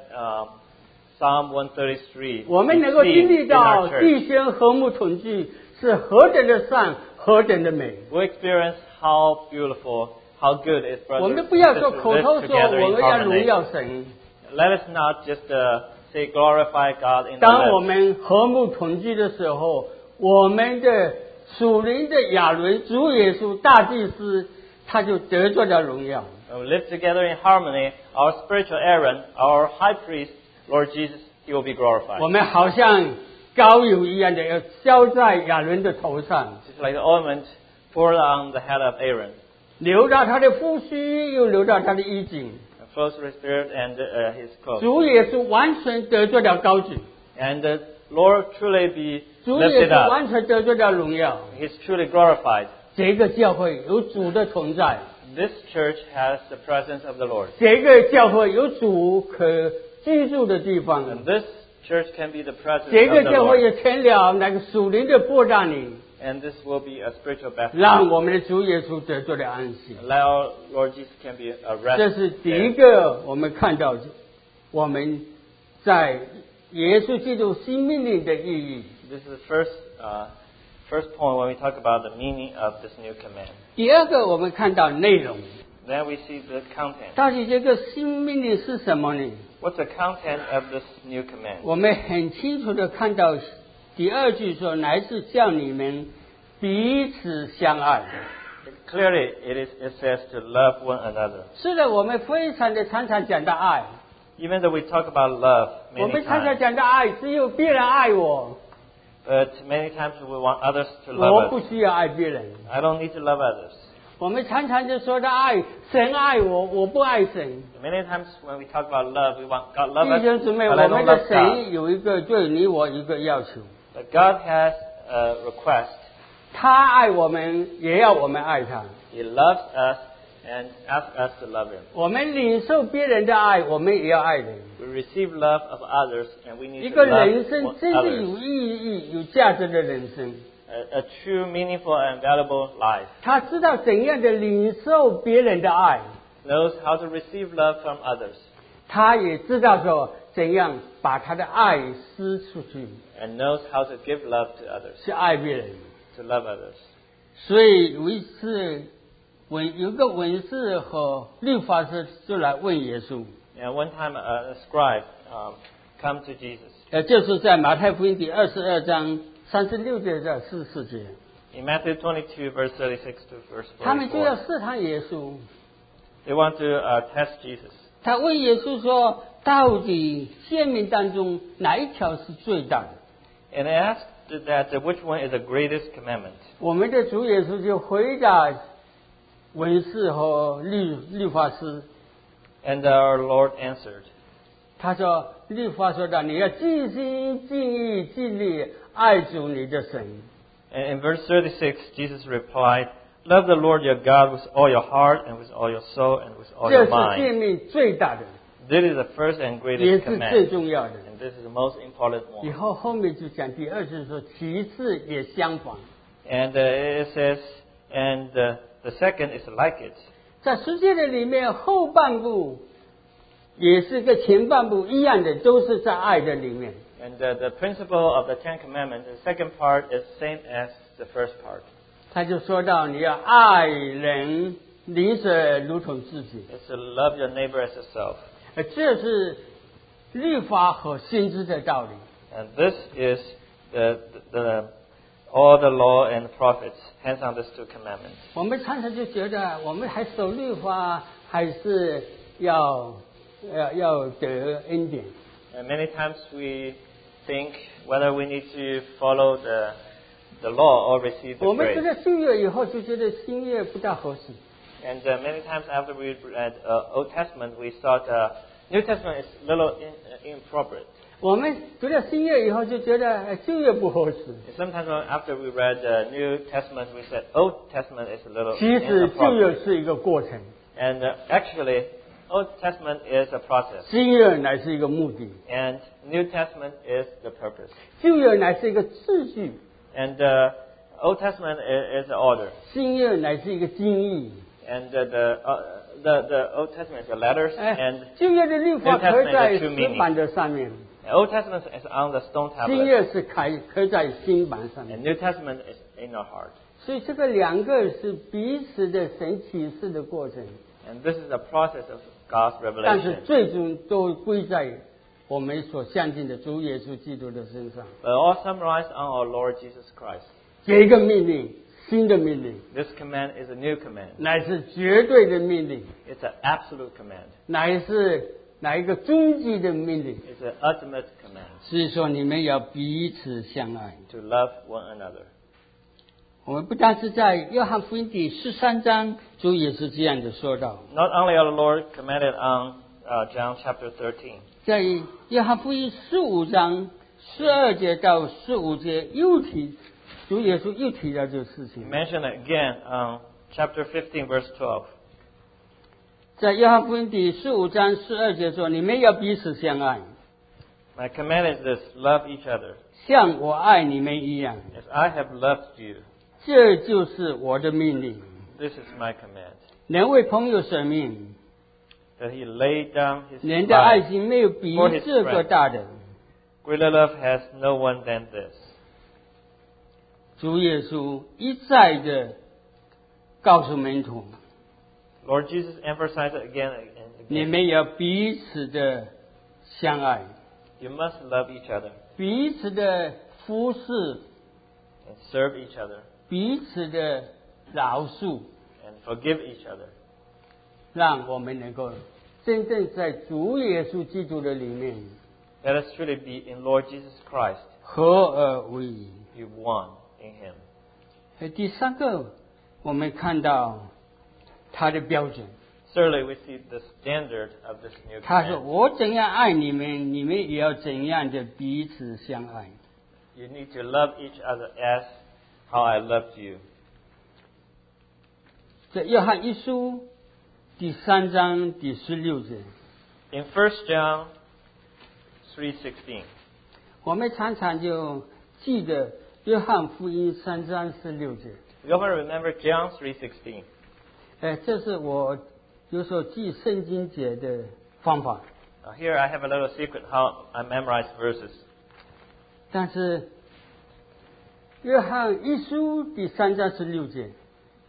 [SPEAKER 2] Psalm 133.
[SPEAKER 1] 我们能够经历
[SPEAKER 2] in
[SPEAKER 1] 到
[SPEAKER 2] our church.
[SPEAKER 1] 弟兄和睦同居是何等的善，何等的美。
[SPEAKER 2] We experience how beautiful, how good is
[SPEAKER 1] 我
[SPEAKER 2] brothers
[SPEAKER 1] 们
[SPEAKER 2] and
[SPEAKER 1] 不要说
[SPEAKER 2] sisters
[SPEAKER 1] 口头
[SPEAKER 2] live
[SPEAKER 1] 说
[SPEAKER 2] together
[SPEAKER 1] 我
[SPEAKER 2] in
[SPEAKER 1] 们要荣
[SPEAKER 2] harmony.
[SPEAKER 1] 耀神，
[SPEAKER 2] Let us not just say glorify God in the
[SPEAKER 1] 当我
[SPEAKER 2] lips.
[SPEAKER 1] 们和睦同居的时候，我们的属灵的亚伦主耶稣大祭司他就得着了荣耀。
[SPEAKER 2] When we live together in harmony, our spiritual Aaron, our high priest, Lord Jesus, He will be glorified.
[SPEAKER 1] 我们好像膏油一样的要浇在亚伦的头上，
[SPEAKER 2] Just like the ointment poured on the head of Aaron,
[SPEAKER 1] 流到他的胡须，又流到他的衣襟。
[SPEAKER 2] and flows to His spirit and His clothes.
[SPEAKER 1] 主耶稣完全得着了高举，
[SPEAKER 2] And the Lord truly be
[SPEAKER 1] 主耶
[SPEAKER 2] lifted
[SPEAKER 1] 稣
[SPEAKER 2] up.
[SPEAKER 1] 完全得着了荣耀。
[SPEAKER 2] He's truly glorified.
[SPEAKER 1] 这个教会有主的存在，
[SPEAKER 2] This church has the presence of the Lord.
[SPEAKER 1] 这个教会有主可居住的地方，
[SPEAKER 2] And this church can be the presence
[SPEAKER 1] 这
[SPEAKER 2] of
[SPEAKER 1] 个
[SPEAKER 2] the
[SPEAKER 1] 教会
[SPEAKER 2] Lord.
[SPEAKER 1] 也成了那个属灵的波站里，
[SPEAKER 2] And this will be a spiritual baptism.
[SPEAKER 1] 让我们的主耶稣得着了安息。
[SPEAKER 2] Allow our Lord Jesus can be a
[SPEAKER 1] 这
[SPEAKER 2] rest
[SPEAKER 1] 是第一
[SPEAKER 2] there.
[SPEAKER 1] 个我们看到我们在耶稣基督新命令的意义。
[SPEAKER 2] This is the first point when we talk about the meaning of this new command.
[SPEAKER 1] 第二个我们看到内容，
[SPEAKER 2] Then we see the content.
[SPEAKER 1] 到底这个新命令是什么呢？
[SPEAKER 2] What's the content of this new command?
[SPEAKER 1] 我们很清楚的看到第二句说，乃是叫你们彼此相爱。
[SPEAKER 2] Clearly, it says to love one another.
[SPEAKER 1] 是的，我们非常的常常讲到爱，
[SPEAKER 2] Even though we talk about love
[SPEAKER 1] 我
[SPEAKER 2] many
[SPEAKER 1] 们常常
[SPEAKER 2] times,
[SPEAKER 1] 讲到爱，只有别人爱我，
[SPEAKER 2] but many times we want others to
[SPEAKER 1] 我
[SPEAKER 2] love
[SPEAKER 1] 不
[SPEAKER 2] us.
[SPEAKER 1] 需要爱别人。
[SPEAKER 2] I don't need to love others.
[SPEAKER 1] 我们常常就说到爱，神爱我，我不爱神。
[SPEAKER 2] Many times when we talk about love, we want God love
[SPEAKER 1] 弟兄
[SPEAKER 2] us,
[SPEAKER 1] 姊妹，
[SPEAKER 2] but
[SPEAKER 1] 我
[SPEAKER 2] I
[SPEAKER 1] 们
[SPEAKER 2] don't
[SPEAKER 1] 的
[SPEAKER 2] love God.
[SPEAKER 1] 神有一个对你我一个要求，
[SPEAKER 2] But God has a request.
[SPEAKER 1] 他爱我们，也要我们爱他。
[SPEAKER 2] He loves us and asks us to love Him.
[SPEAKER 1] 我们领受别人的爱，我们也要爱人。
[SPEAKER 2] We receive love of others, and we
[SPEAKER 1] 一
[SPEAKER 2] need to
[SPEAKER 1] 个
[SPEAKER 2] love
[SPEAKER 1] 人生真的
[SPEAKER 2] others.
[SPEAKER 1] 有意义、有价值的人生，
[SPEAKER 2] A true, meaningful, and valuable life.
[SPEAKER 1] 他知道怎样的领受别人的爱，
[SPEAKER 2] Knows how to receive love from others,
[SPEAKER 1] 他也知道说怎样把他的爱施出去，
[SPEAKER 2] and knows how to give love to others,
[SPEAKER 1] 去爱别人。
[SPEAKER 2] to love others.
[SPEAKER 1] 所以有一次有个文士和律法师就来问耶稣，
[SPEAKER 2] And one time a scribe come to Jesus.
[SPEAKER 1] 就是在马太福音第22章36节到44节，
[SPEAKER 2] In Matthew 22, verse 36 to verse
[SPEAKER 1] 他们就要
[SPEAKER 2] 44,
[SPEAKER 1] 试探耶稣。
[SPEAKER 2] they want to test Jesus.
[SPEAKER 1] 他问耶稣说：“到底诫命当中哪一条是最大的？”
[SPEAKER 2] And they asked that which one is the greatest commandment.
[SPEAKER 1] 我们的主耶稣就回答文士和律法师，
[SPEAKER 2] And our Lord answered.
[SPEAKER 1] 他说：“律法说的，你要尽心尽意尽力爱主你的神。”
[SPEAKER 2] And in verse 36, Jesus replied, Love the Lord your God with all your heart and with all your soul and with all
[SPEAKER 1] 这
[SPEAKER 2] your
[SPEAKER 1] 是诫
[SPEAKER 2] mind.
[SPEAKER 1] 命最大的，
[SPEAKER 2] This is the first and
[SPEAKER 1] 也
[SPEAKER 2] greatest
[SPEAKER 1] 是最
[SPEAKER 2] command.
[SPEAKER 1] 重要的。
[SPEAKER 2] And this is the most important
[SPEAKER 1] 以
[SPEAKER 2] one.
[SPEAKER 1] 后面就讲第二次说，其次也相仿。
[SPEAKER 2] And it says, and the second is like it.
[SPEAKER 1] 在世界的里面，后半部也是跟前半部一样的，都是在爱的里面。
[SPEAKER 2] And the principle of the Ten Commandments, the second part is same as the first part.
[SPEAKER 1] 他就说到，你要爱人邻舍如同自己，
[SPEAKER 2] It's to love your neighbor as yourself.
[SPEAKER 1] 这是律法和先知的道理。
[SPEAKER 2] And this is the all the law and prophets, hands on these two commandments.
[SPEAKER 1] 我们常常就觉得，我们还守律法，还是要得恩典。
[SPEAKER 2] And many times we think whether we need to follow the law or receive
[SPEAKER 1] 我
[SPEAKER 2] the
[SPEAKER 1] 们读
[SPEAKER 2] grace.
[SPEAKER 1] 了新约以后，就觉得新约不大合适。
[SPEAKER 2] And many times after we read Old Testament, we thought New Testament is a little inappropriate.
[SPEAKER 1] 我们读了新约以后，就觉得旧约不合适。
[SPEAKER 2] And sometimes after we read the New Testament, we said Old Testament is a little
[SPEAKER 1] 其实旧
[SPEAKER 2] inappropriate.
[SPEAKER 1] 约是一个过程，
[SPEAKER 2] And actually, Old Testament is a process.
[SPEAKER 1] 新约乃是一个目的，
[SPEAKER 2] And New Testament is the purpose.
[SPEAKER 1] 旧约乃是一个秩序，
[SPEAKER 2] And Old Testament is the order.
[SPEAKER 1] 新约乃是一个经义。
[SPEAKER 2] And the Old Testament is the letters.
[SPEAKER 1] 哎
[SPEAKER 2] And，
[SPEAKER 1] 旧约的律法
[SPEAKER 2] New Testament
[SPEAKER 1] 刻在
[SPEAKER 2] is the two
[SPEAKER 1] 石板的上面，
[SPEAKER 2] Old Testament is on the stone
[SPEAKER 1] 新
[SPEAKER 2] tablet.
[SPEAKER 1] 约是刻在心板上
[SPEAKER 2] And
[SPEAKER 1] 面。
[SPEAKER 2] New Testament is in our heart.
[SPEAKER 1] 所以这个两个是彼此的神启示的过程，
[SPEAKER 2] And this is the process of God's
[SPEAKER 1] 但是
[SPEAKER 2] revelation.
[SPEAKER 1] 最终都归在我们所相信的主耶稣基督的身上。
[SPEAKER 2] But all summarized on our Lord Jesus Christ.
[SPEAKER 1] 这个命令，新的命令，
[SPEAKER 2] This command is a new command.
[SPEAKER 1] 乃是绝对的命令，
[SPEAKER 2] It's an absolute command.
[SPEAKER 1] 乃是哪一个终极的命令。
[SPEAKER 2] It's an ultimate command
[SPEAKER 1] 所以说，你们要彼此相爱。
[SPEAKER 2] to love one another.
[SPEAKER 1] 我们不但是在约翰福音第13章，主也是这样的说到，
[SPEAKER 2] Not only our Lord commanded on John chapter 13.
[SPEAKER 1] 在约翰福音15章12节到15节主耶稣又提到这个事
[SPEAKER 2] He
[SPEAKER 1] 情。
[SPEAKER 2] mentioned it again on chapter 15, verse 12.
[SPEAKER 1] 在约翰福音第15章12节说：“你们要彼此相爱，
[SPEAKER 2] My command is this, love each other.
[SPEAKER 1] 像我爱你们一样。
[SPEAKER 2] As I have loved you,
[SPEAKER 1] 这就是我的命令。
[SPEAKER 2] this is my command.
[SPEAKER 1] 能为朋友舍命，
[SPEAKER 2] That he laid down his
[SPEAKER 1] 人的爱
[SPEAKER 2] life.
[SPEAKER 1] 心没有比
[SPEAKER 2] for his
[SPEAKER 1] 这个
[SPEAKER 2] friend.
[SPEAKER 1] 大的。
[SPEAKER 2] Greater love has no one than this.
[SPEAKER 1] 主耶稣一再的告诉门徒，
[SPEAKER 2] Lord Jesus emphasized it again and
[SPEAKER 1] 你
[SPEAKER 2] again.
[SPEAKER 1] 们要彼此的相爱，
[SPEAKER 2] You must love each other
[SPEAKER 1] 彼此的服侍，
[SPEAKER 2] and serve each other
[SPEAKER 1] 彼此的饶恕，
[SPEAKER 2] and forgive each other.
[SPEAKER 1] 让我们能够真正在主耶稣基督的里面
[SPEAKER 2] Let us truly be in Lord Jesus Christ,
[SPEAKER 1] 合而为一。
[SPEAKER 2] be one in him.
[SPEAKER 1] 第三个，我们看到他的标准。
[SPEAKER 2] Thirdly, we see the standard of this new
[SPEAKER 1] 他说：“
[SPEAKER 2] command.
[SPEAKER 1] 我怎样爱你们，你们也要怎样的彼此相爱。
[SPEAKER 2] You need to love each other as how I loved you. ”
[SPEAKER 1] 在约翰一书第3章第16节，
[SPEAKER 2] In 1 John 3:16,
[SPEAKER 1] 我们常常就记得约翰福音3章16节。
[SPEAKER 2] we often remember John 3:16.
[SPEAKER 1] 这是我有时候记圣经节的方法。
[SPEAKER 2] Now here I have a little secret how I memorize verses.
[SPEAKER 1] 但是约翰一书第3章16节，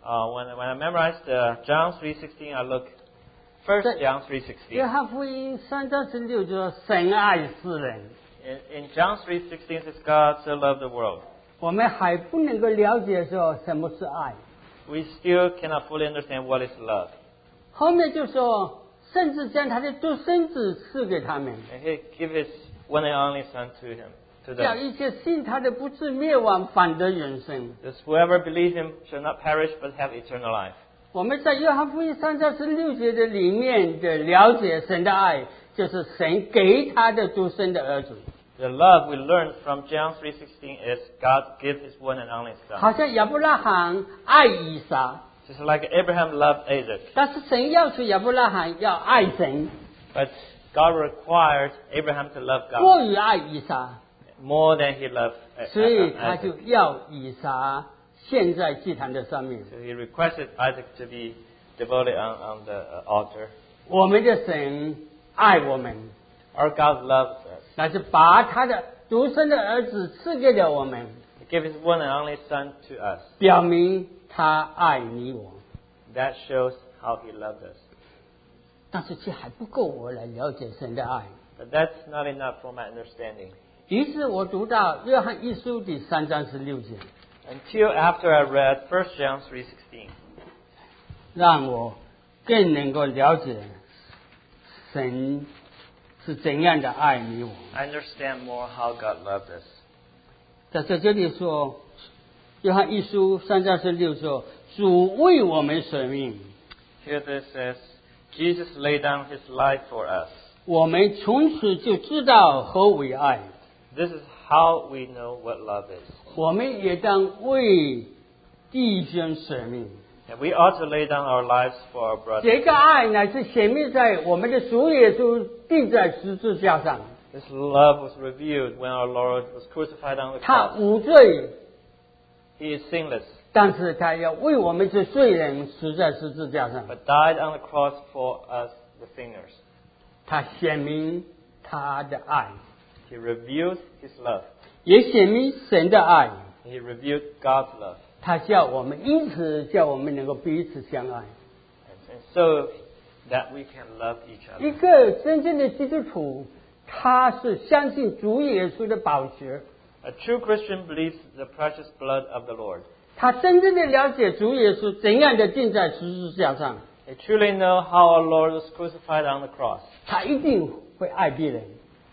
[SPEAKER 2] when I memorized John 3:16, I look first John 3:16.
[SPEAKER 1] 约翰福音3章16就说神爱世人。
[SPEAKER 2] In John 3:16 says God so loved the world.
[SPEAKER 1] 我们还不能够了解说什么是爱。
[SPEAKER 2] We still cannot fully understand what is love.
[SPEAKER 1] 后面就说，甚至将他的独生子赐给他们，
[SPEAKER 2] And He gave His one and only Son to
[SPEAKER 1] 叫
[SPEAKER 2] them.
[SPEAKER 1] 一切信他的不至灭亡，反得永生。
[SPEAKER 2] Thus whoever believes Him shall not perish but have eternal life.
[SPEAKER 1] 我们在约翰福音3章16节的里面的了解神的爱，就是神给他的独生的儿子。
[SPEAKER 2] The love we learn from John 3:16 is God gave His one and only Son.
[SPEAKER 1] 好像亚伯拉罕爱以撒，
[SPEAKER 2] Just like Abraham loved Isaac,
[SPEAKER 1] 但是神要求亚伯拉罕要爱神，
[SPEAKER 2] but God required Abraham to love
[SPEAKER 1] 过
[SPEAKER 2] God
[SPEAKER 1] 于爱以撒，
[SPEAKER 2] more than he loved
[SPEAKER 1] 所以他就
[SPEAKER 2] Isaac.
[SPEAKER 1] 要以撒献在祭坛的上面。
[SPEAKER 2] So he requested Isaac to be devoted on the altar.
[SPEAKER 1] 我们的神爱我们，
[SPEAKER 2] Our God loves us.
[SPEAKER 1] 那是把他的独生的儿子赐给了我们，
[SPEAKER 2] He gave His one and only Son to us.
[SPEAKER 1] 表明他爱你我。
[SPEAKER 2] That shows how He loved us.
[SPEAKER 1] 但是这还不够我来了解神的爱。
[SPEAKER 2] But that's not enough for my understanding.
[SPEAKER 1] 于是我读到约翰一书第3章16节，
[SPEAKER 2] Until after I read 1 John 3:16.
[SPEAKER 1] 让我更能够了解神是怎样的爱你我。
[SPEAKER 2] I understand more how God loved us.
[SPEAKER 1] 在这里说，约翰一书3章16说，主为我们舍命，
[SPEAKER 2] Here this says, Jesus laid down His life for us.
[SPEAKER 1] 我们从此就知道何为爱。
[SPEAKER 2] This is how we know what love is.
[SPEAKER 1] 我们也当为弟兄舍命。
[SPEAKER 2] And we ought to lay down our lives for our brothers.
[SPEAKER 1] 这个爱乃是显明在我们的主耶稣钉在十字架上，
[SPEAKER 2] This love was revealed when our Lord was crucified on the
[SPEAKER 1] 他
[SPEAKER 2] cross.
[SPEAKER 1] 无罪，
[SPEAKER 2] He is sinless,
[SPEAKER 1] 但是他要为我们这罪人死在十字架上。
[SPEAKER 2] but died on the cross for us, the sinners.
[SPEAKER 1] 他显明他的爱，
[SPEAKER 2] He revealed His love.
[SPEAKER 1] 也显明神的爱。
[SPEAKER 2] He revealed God's love.
[SPEAKER 1] 他叫我们，因此叫我们能够彼此相爱。
[SPEAKER 2] And so that we can love each other.
[SPEAKER 1] 一个真正的基督徒，他是相信主耶稣的宝血，
[SPEAKER 2] A true Christian believes the precious blood of the Lord.
[SPEAKER 1] 他真正的了解主耶稣怎样的钉在十字架上，
[SPEAKER 2] They truly know how our Lord was crucified on the cross.
[SPEAKER 1] 他一定会爱别人，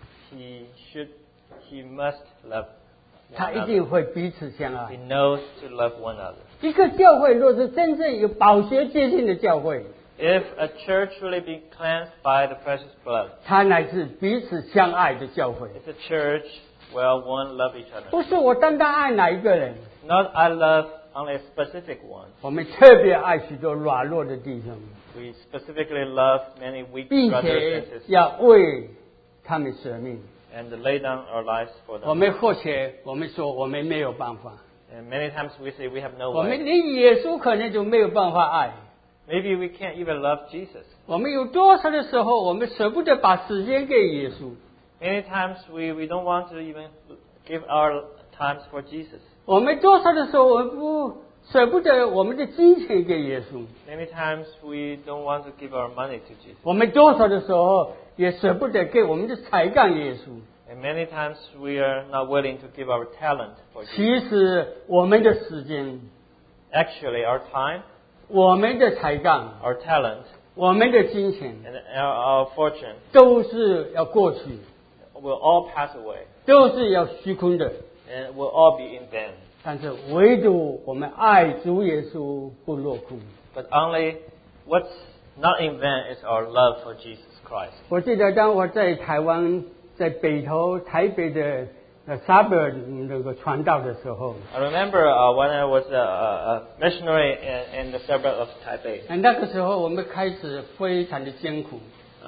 [SPEAKER 2] He must love
[SPEAKER 1] 他
[SPEAKER 2] one
[SPEAKER 1] 一定
[SPEAKER 2] another.
[SPEAKER 1] 会彼此相爱
[SPEAKER 2] He。knows to love one another.
[SPEAKER 1] 一个教会若是真正有宝血洁净的教会，
[SPEAKER 2] If a church really be cleansed by the precious blood,
[SPEAKER 1] 它乃是彼此相爱的教会。
[SPEAKER 2] it's a church where one love each other.
[SPEAKER 1] 不是我单单爱哪一个人，
[SPEAKER 2] Not I love only a specific one.
[SPEAKER 1] 我们特别爱许多软弱的弟兄，
[SPEAKER 2] We specifically love many weak
[SPEAKER 1] 并
[SPEAKER 2] brothers
[SPEAKER 1] 且
[SPEAKER 2] and sisters
[SPEAKER 1] 要为他们舍命。
[SPEAKER 2] and lay down our lives for
[SPEAKER 1] 我
[SPEAKER 2] them.
[SPEAKER 1] 们或许我们说我们没有办法，
[SPEAKER 2] And many times we say we have no
[SPEAKER 1] 我们
[SPEAKER 2] way.
[SPEAKER 1] 连耶稣可能就没有办法爱。
[SPEAKER 2] Maybe we can't even love Jesus.
[SPEAKER 1] 我们有多少的时候，我们舍不得把时间给耶稣？
[SPEAKER 2] Many times we don't want to even give our times for Jesus.
[SPEAKER 1] 我们多少的时候，我们不舍不得我们的金钱给耶稣？
[SPEAKER 2] Many times we don't want to give our money to Jesus.
[SPEAKER 1] 我们多少的时候也舍不得给我们的才干耶稣？
[SPEAKER 2] And many times we are not willing to give our talent for Jesus.
[SPEAKER 1] 其实我们的时间、
[SPEAKER 2] Actually, our time,
[SPEAKER 1] 我们的才干、
[SPEAKER 2] our talent,
[SPEAKER 1] 我们的金钱，
[SPEAKER 2] and our fortune
[SPEAKER 1] 都是要过去，
[SPEAKER 2] will all pass away.
[SPEAKER 1] 都是要虚空的。
[SPEAKER 2] And will all be in vain.
[SPEAKER 1] 但是唯独我们爱主耶稣不落空。
[SPEAKER 2] But only what's not in vain is our love for Jesus Christ.
[SPEAKER 1] 我记得当我在台湾，在北投台北的suburb 那个传道的时候，
[SPEAKER 2] I remember when I was a missionary in the suburb of Taipei.
[SPEAKER 1] 那个时候我们开始非常的艰苦。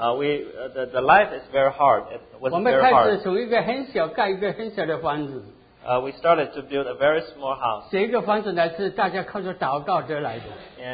[SPEAKER 2] The life is very hard. It was
[SPEAKER 1] 我们
[SPEAKER 2] very
[SPEAKER 1] 开始
[SPEAKER 2] hard.
[SPEAKER 1] 从一个很小盖一个很小的房子，
[SPEAKER 2] We started to build a very small house.
[SPEAKER 1] 这个房子乃是大家靠着祷告得来的。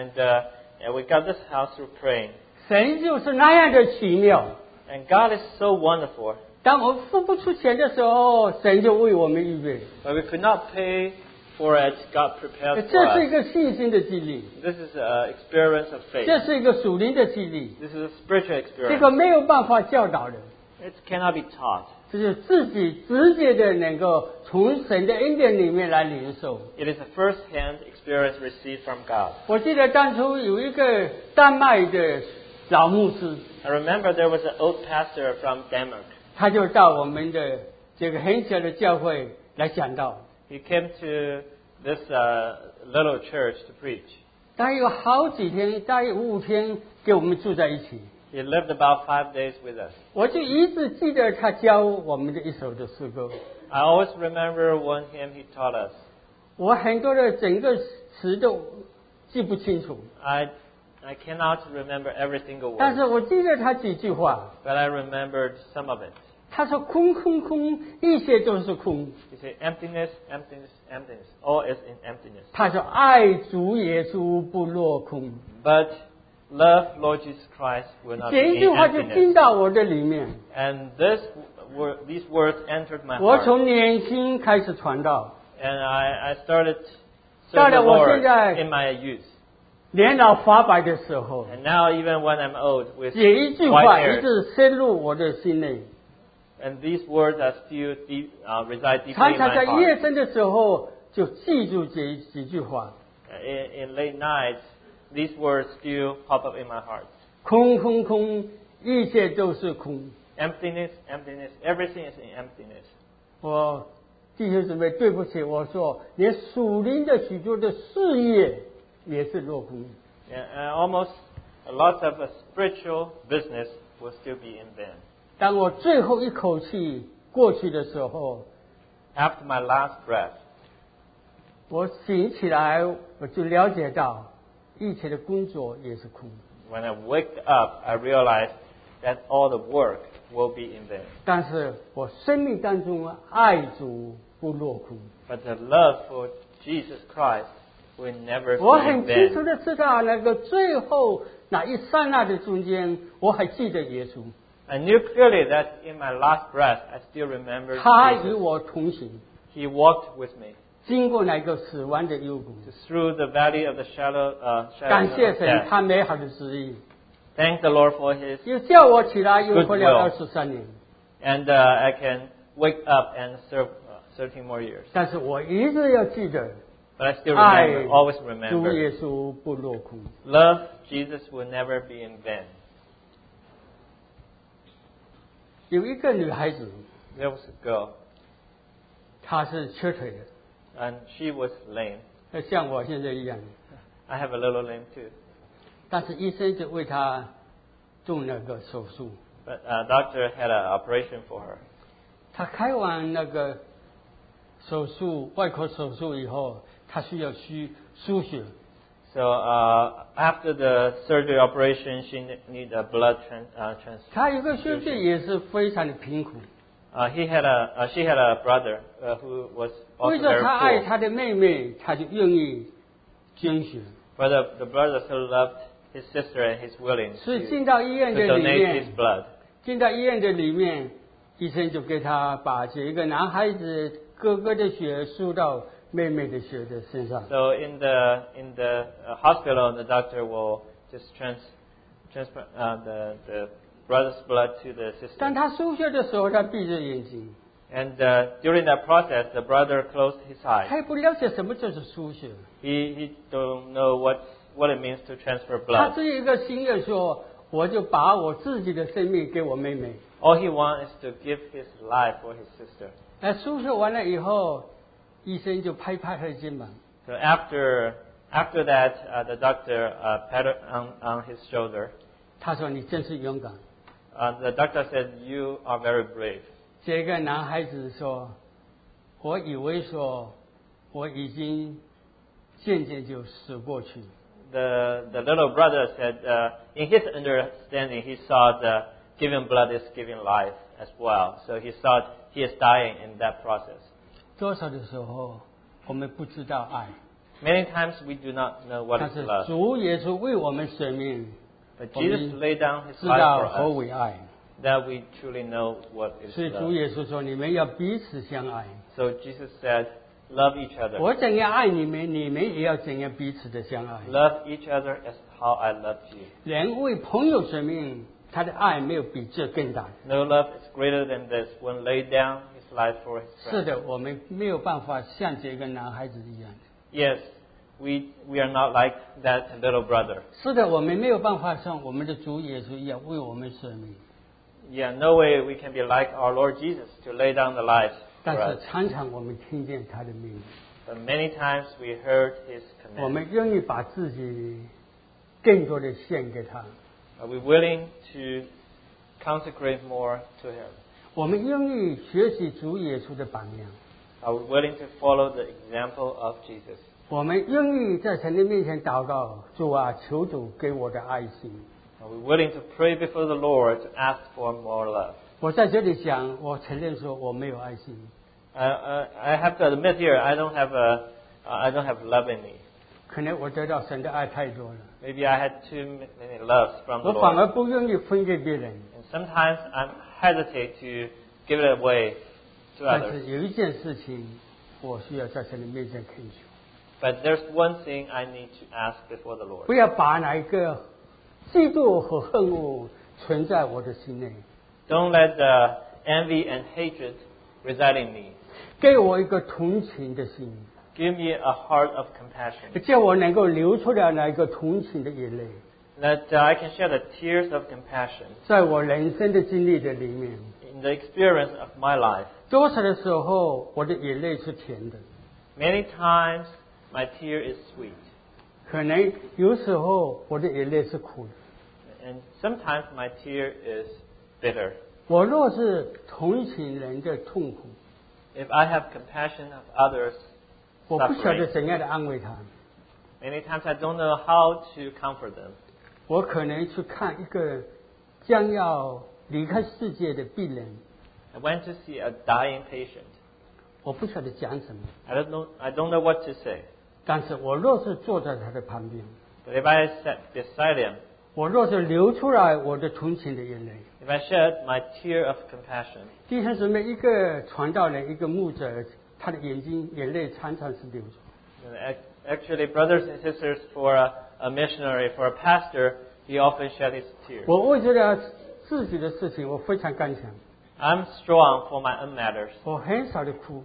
[SPEAKER 2] And we got this house through praying.
[SPEAKER 1] 神就是那样的奇妙。
[SPEAKER 2] And God is so wonderful.
[SPEAKER 1] 当我付不出钱的时候，神就为我们预备。
[SPEAKER 2] But we could not pay for it, God prepared
[SPEAKER 1] 这
[SPEAKER 2] for
[SPEAKER 1] 是一
[SPEAKER 2] us.
[SPEAKER 1] 个信心的激励，
[SPEAKER 2] This is an experience of faith.
[SPEAKER 1] 这是一个属灵的激励，
[SPEAKER 2] This is a spiritual
[SPEAKER 1] 这个
[SPEAKER 2] experience.
[SPEAKER 1] 没有办法教导的，
[SPEAKER 2] It cannot be taught.
[SPEAKER 1] 这是自己直接的能够从神的恩典里面来领受。
[SPEAKER 2] It is a first-hand experience received from God.
[SPEAKER 1] 我记得当初有一个丹麦的老牧师，
[SPEAKER 2] I remember there was an old pastor from Denmark.
[SPEAKER 1] 他就到我们的这个很小的教会来讲道，
[SPEAKER 2] He came to this little church to preach.
[SPEAKER 1] 大概有好几天，大概5天给我们住在一起。
[SPEAKER 2] He lived about 5 days with us.
[SPEAKER 1] 我就一直记得他教我们的一首的诗歌，
[SPEAKER 2] I always remember one hymn he taught us.
[SPEAKER 1] 我很多的整个词都记不清楚，
[SPEAKER 2] I cannot remember every single
[SPEAKER 1] 但
[SPEAKER 2] word,
[SPEAKER 1] 是我记得他几句话。
[SPEAKER 2] but I remembered some of it.
[SPEAKER 1] 他说空空空，一切都是空。
[SPEAKER 2] He said, emptiness, emptiness, emptiness. All is in emptiness.
[SPEAKER 1] 他说爱主耶稣不落空。
[SPEAKER 2] But love Lord Jesus Christ will not
[SPEAKER 1] 这
[SPEAKER 2] be
[SPEAKER 1] 一句
[SPEAKER 2] in
[SPEAKER 1] 话就进
[SPEAKER 2] emptiness.
[SPEAKER 1] 到我的里面。
[SPEAKER 2] And these words entered my
[SPEAKER 1] 我
[SPEAKER 2] heart.
[SPEAKER 1] 从年轻开始传道，
[SPEAKER 2] And I started
[SPEAKER 1] 到
[SPEAKER 2] serving
[SPEAKER 1] 了
[SPEAKER 2] the
[SPEAKER 1] 我
[SPEAKER 2] Lord
[SPEAKER 1] 现在
[SPEAKER 2] in my youth.
[SPEAKER 1] 年老发白的时候，
[SPEAKER 2] And now even when I'm old with
[SPEAKER 1] 这一句
[SPEAKER 2] white
[SPEAKER 1] 话一
[SPEAKER 2] hair,
[SPEAKER 1] 直深入我的心内。
[SPEAKER 2] and these words are still reside deeply
[SPEAKER 1] 常
[SPEAKER 2] in
[SPEAKER 1] 常
[SPEAKER 2] my
[SPEAKER 1] 在
[SPEAKER 2] heart.
[SPEAKER 1] 夜深的时候就记住这几句话：
[SPEAKER 2] In late nights, these words still pop up in my heart.
[SPEAKER 1] 空空空，一切都是空。
[SPEAKER 2] Emptiness, emptiness, everything is in emptiness.
[SPEAKER 1] 我弟兄姊妹，对不起，我说连属灵的许多的事业也是落空。
[SPEAKER 2] And almost a lot of a spiritual business will still be in vain.
[SPEAKER 1] 当我最后一口气过去的时候，
[SPEAKER 2] After my last breath,
[SPEAKER 1] 我醒起来，我就了解到一切的工作也是空。
[SPEAKER 2] when I wake up, I realize that all the work will be in vain.
[SPEAKER 1] 但是我生命当中爱主不落空。
[SPEAKER 2] But the love for Jesus Christ will never
[SPEAKER 1] 我
[SPEAKER 2] be
[SPEAKER 1] 很
[SPEAKER 2] in
[SPEAKER 1] 清楚
[SPEAKER 2] vain.
[SPEAKER 1] 的知道，那个最后那一刹那的中间，我还记得耶稣，
[SPEAKER 2] I knew clearly that in my last breath, I still remember
[SPEAKER 1] 他与
[SPEAKER 2] Jesus.
[SPEAKER 1] 我同行，
[SPEAKER 2] He walked with me
[SPEAKER 1] 经过那个死亡的幽谷。
[SPEAKER 2] through the valley of the shadow
[SPEAKER 1] 感
[SPEAKER 2] of
[SPEAKER 1] 谢神，
[SPEAKER 2] death.
[SPEAKER 1] 他美好的旨意，
[SPEAKER 2] Thank the Lord for His,
[SPEAKER 1] 又叫我起来，又活了
[SPEAKER 2] Goodwill
[SPEAKER 1] 23年。
[SPEAKER 2] and I can wake up and serve 13 more years.
[SPEAKER 1] 但是我一直要记得，
[SPEAKER 2] But I still
[SPEAKER 1] 爱
[SPEAKER 2] remember, always
[SPEAKER 1] 主
[SPEAKER 2] remember,
[SPEAKER 1] 耶稣不落空。
[SPEAKER 2] love Jesus will never be in vain.
[SPEAKER 1] 有一个女孩子，
[SPEAKER 2] There was a girl,
[SPEAKER 1] 她是瘸腿的，
[SPEAKER 2] and she was lame.
[SPEAKER 1] 像我现在一样。
[SPEAKER 2] I have a little lame too.
[SPEAKER 1] 但是医生就为她做那个手术。
[SPEAKER 2] But doctor had an operation for her.
[SPEAKER 1] 她开完那个手术，外科手术以后，她需要输血。
[SPEAKER 2] So after the surgery operation, she need a blood transfusion.
[SPEAKER 1] 她有个兄弟也是非常的贫苦，
[SPEAKER 2] She had a brother who was
[SPEAKER 1] 为
[SPEAKER 2] also
[SPEAKER 1] 着
[SPEAKER 2] very
[SPEAKER 1] 她爱
[SPEAKER 2] poor.
[SPEAKER 1] 她的妹妹，她就愿意捐血。
[SPEAKER 2] But the brother so loved his sister and he's willing
[SPEAKER 1] 所以
[SPEAKER 2] to
[SPEAKER 1] 进到医院的里
[SPEAKER 2] donate
[SPEAKER 1] 面
[SPEAKER 2] his，blood.
[SPEAKER 1] 进到医院的里面，医生就给她把这个男孩子哥哥的血输到妹妹的血的身上。
[SPEAKER 2] So in the hospital, the doctor will just transfer the brother's blood to the
[SPEAKER 1] 当
[SPEAKER 2] sister.
[SPEAKER 1] 她输血的时候，她闭着眼睛，
[SPEAKER 2] And during that process, the brother closed his
[SPEAKER 1] 她
[SPEAKER 2] eyes.
[SPEAKER 1] 也不了解什么叫做输血。
[SPEAKER 2] He don't know what it means to transfer
[SPEAKER 1] 他
[SPEAKER 2] blood.
[SPEAKER 1] 只有一个心愿说，我就把我自己的生命给我妹妹。
[SPEAKER 2] All he wants is to give his life for his sister.
[SPEAKER 1] 那输血完了以后，医生就拍拍他的肩膀，
[SPEAKER 2] So after that, the doctor patted on his shoulder.
[SPEAKER 1] 他说：“你真是勇敢。
[SPEAKER 2] The doctor said, "You are very brave." ”
[SPEAKER 1] 这个男孩子说：“我以为说我已经渐渐就死过去，
[SPEAKER 2] The little brother said, in his understanding, he saw the giving blood is giving life as well. So he thought he is dying in that process.
[SPEAKER 1] 多少的时候我们不知道爱，
[SPEAKER 2] Many times we do not know what
[SPEAKER 1] 但
[SPEAKER 2] is
[SPEAKER 1] 是
[SPEAKER 2] love.
[SPEAKER 1] 主耶稣为我们舍命，
[SPEAKER 2] But
[SPEAKER 1] 我
[SPEAKER 2] Jesus
[SPEAKER 1] 们
[SPEAKER 2] laid down his
[SPEAKER 1] 知
[SPEAKER 2] life
[SPEAKER 1] 道
[SPEAKER 2] for
[SPEAKER 1] 何
[SPEAKER 2] us,
[SPEAKER 1] 为爱。
[SPEAKER 2] that we truly know what is
[SPEAKER 1] 所以主
[SPEAKER 2] love.
[SPEAKER 1] 耶稣说：你们要彼此相爱。”
[SPEAKER 2] So Jesus said, love each other.
[SPEAKER 1] 我怎样爱你们，你们也要怎样彼此的相爱。
[SPEAKER 2] Love each other as how I loved you.
[SPEAKER 1] 人为朋友舍命，他的爱没有比这更大。
[SPEAKER 2] No love is greater than this. One laid down his life for his
[SPEAKER 1] 是
[SPEAKER 2] friend.
[SPEAKER 1] 的，我们没有办法像这个男孩子一样。
[SPEAKER 2] Yes, we are not like that little brother.
[SPEAKER 1] 是的，我们没有办法像我们的主耶稣一样为我们舍命。
[SPEAKER 2] Yeah, no way we can be like our Lord Jesus to lay down the lives
[SPEAKER 1] 但
[SPEAKER 2] for
[SPEAKER 1] 是
[SPEAKER 2] us.
[SPEAKER 1] 常常我们听见他的命令，
[SPEAKER 2] But many times we heard his
[SPEAKER 1] 我
[SPEAKER 2] command.
[SPEAKER 1] 们愿意把自己更多的献给他，
[SPEAKER 2] Are we willing to consecrate more to him?
[SPEAKER 1] 我们愿意学习主耶稣的榜样，
[SPEAKER 2] Are we willing to follow the example of Jesus?
[SPEAKER 1] 我们愿意在神的面前祷告，主啊，求主给我的爱心。
[SPEAKER 2] Are we willing to pray before the Lord to ask for more love?
[SPEAKER 1] 我在这里讲，我承认说我没有爱心，
[SPEAKER 2] I have to admit here, I don't have love in me.
[SPEAKER 1] 可能我得到神的爱太多了，
[SPEAKER 2] Maybe I had too many loves from the
[SPEAKER 1] 我反
[SPEAKER 2] Lord.
[SPEAKER 1] 而不愿意分给别人。
[SPEAKER 2] And sometimes I hesitate to give it away to
[SPEAKER 1] 但是
[SPEAKER 2] others.
[SPEAKER 1] 有一件事情，我需要在神的面前恳求，
[SPEAKER 2] But there's one thing I need to ask before the
[SPEAKER 1] 不
[SPEAKER 2] Lord.
[SPEAKER 1] 要把哪一个嫉妒和恨恶存在我的心内，
[SPEAKER 2] Don't let the envy and hatred reside in me.
[SPEAKER 1] 给我一个同情的心，
[SPEAKER 2] Give me a heart of compassion.
[SPEAKER 1] 叫我能够流出来那一个同情的眼泪，
[SPEAKER 2] That I can shed the tears of compassion
[SPEAKER 1] 在我人生的经历的里面，
[SPEAKER 2] in the experience of my life.
[SPEAKER 1] 多少的时候我的眼泪是甜的，
[SPEAKER 2] Many times my tear is sweet.
[SPEAKER 1] 可能有时候我的眼泪是苦的。
[SPEAKER 2] And sometimes my tear is bitter.
[SPEAKER 1] 我若是同情人的痛苦，
[SPEAKER 2] If I have compassion of others'
[SPEAKER 1] 我不晓得
[SPEAKER 2] suffering,
[SPEAKER 1] 怎样的安慰他，
[SPEAKER 2] many times I don't know how to comfort them.
[SPEAKER 1] 我可能去看一个将要离开世界的病人，
[SPEAKER 2] I went to see a dying patient.
[SPEAKER 1] 我不晓得讲什么，
[SPEAKER 2] I don't know what to say.
[SPEAKER 1] 但是我若是坐在他的旁边，
[SPEAKER 2] But if I sat beside him,
[SPEAKER 1] 我若是流出来我的同情的眼泪，
[SPEAKER 2] if I shed my tear of compassion,
[SPEAKER 1] 弟兄姊妹，一个传道人，一个牧者，他的眼泪常常是流出。
[SPEAKER 2] and actually, brothers and sisters, for a missionary, for a pastor, he often shed his tears.
[SPEAKER 1] 我为了自己的事情，我非常刚强，
[SPEAKER 2] I'm strong for my own matters.
[SPEAKER 1] 我很少的哭，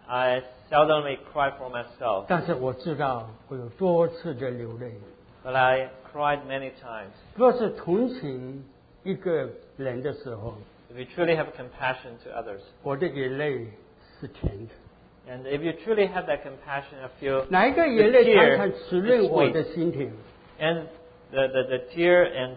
[SPEAKER 2] I seldomly cry for myself,
[SPEAKER 1] 但是我知道我有多次的流泪。
[SPEAKER 2] but I cried many times.
[SPEAKER 1] 若是同情一个人的时候，
[SPEAKER 2] If you truly have compassion to others,
[SPEAKER 1] 我的眼泪是甜的。
[SPEAKER 2] and if you truly have that compassion, I feel
[SPEAKER 1] 哪一个
[SPEAKER 2] the
[SPEAKER 1] 眼泪常
[SPEAKER 2] tear
[SPEAKER 1] 常
[SPEAKER 2] is
[SPEAKER 1] 滋润我
[SPEAKER 2] sweet,
[SPEAKER 1] 的心田？
[SPEAKER 2] and the tear and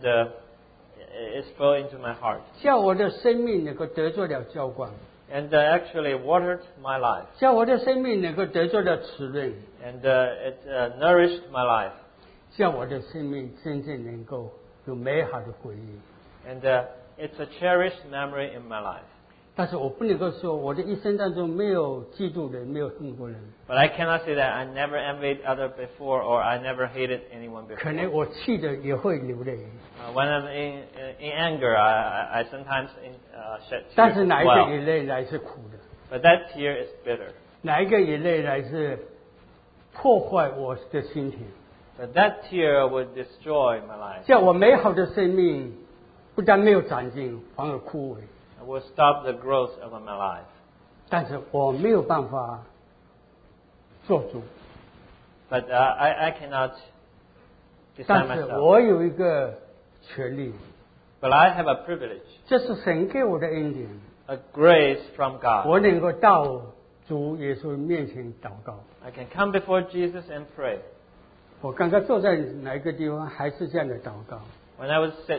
[SPEAKER 2] is flow into my heart,
[SPEAKER 1] 叫我的生命能够得着了浇灌，
[SPEAKER 2] and actually watered my life,
[SPEAKER 1] 叫我的生命能够得着了滋润，
[SPEAKER 2] and it nourished my life,
[SPEAKER 1] 叫我的生命真正能够有美好的回忆。
[SPEAKER 2] and it's a cherished memory in my life.
[SPEAKER 1] 但是我不能够说我的一生当中没有嫉妒人，没有恨过人。
[SPEAKER 2] But I cannot say that I never envied other before, or I never hated anyone
[SPEAKER 1] 可能
[SPEAKER 2] before.
[SPEAKER 1] 我气的也会流泪，
[SPEAKER 2] When I'm in anger, I sometimes shed
[SPEAKER 1] 但
[SPEAKER 2] tears
[SPEAKER 1] 是
[SPEAKER 2] as
[SPEAKER 1] 哪一个
[SPEAKER 2] well.
[SPEAKER 1] 眼泪来是苦的？
[SPEAKER 2] But that tear is bitter.
[SPEAKER 1] 哪一个眼泪来是破坏我的心田？
[SPEAKER 2] But that tear would destroy my life.
[SPEAKER 1] 叫我美好的生命不但没有长进，反而枯萎。
[SPEAKER 2] It will stop the growth of my life.
[SPEAKER 1] 但是我没有办法做主，
[SPEAKER 2] But I cannot decide
[SPEAKER 1] 但是
[SPEAKER 2] myself.
[SPEAKER 1] 我有一个权利，
[SPEAKER 2] But I have a privilege,
[SPEAKER 1] 这是神给我的恩典，
[SPEAKER 2] a grace from God.
[SPEAKER 1] 我能够到主耶稣面前祷告。
[SPEAKER 2] I can come before Jesus and pray.
[SPEAKER 1] 我刚刚坐在哪一个地方，还是这样的祷告。
[SPEAKER 2] When I was sat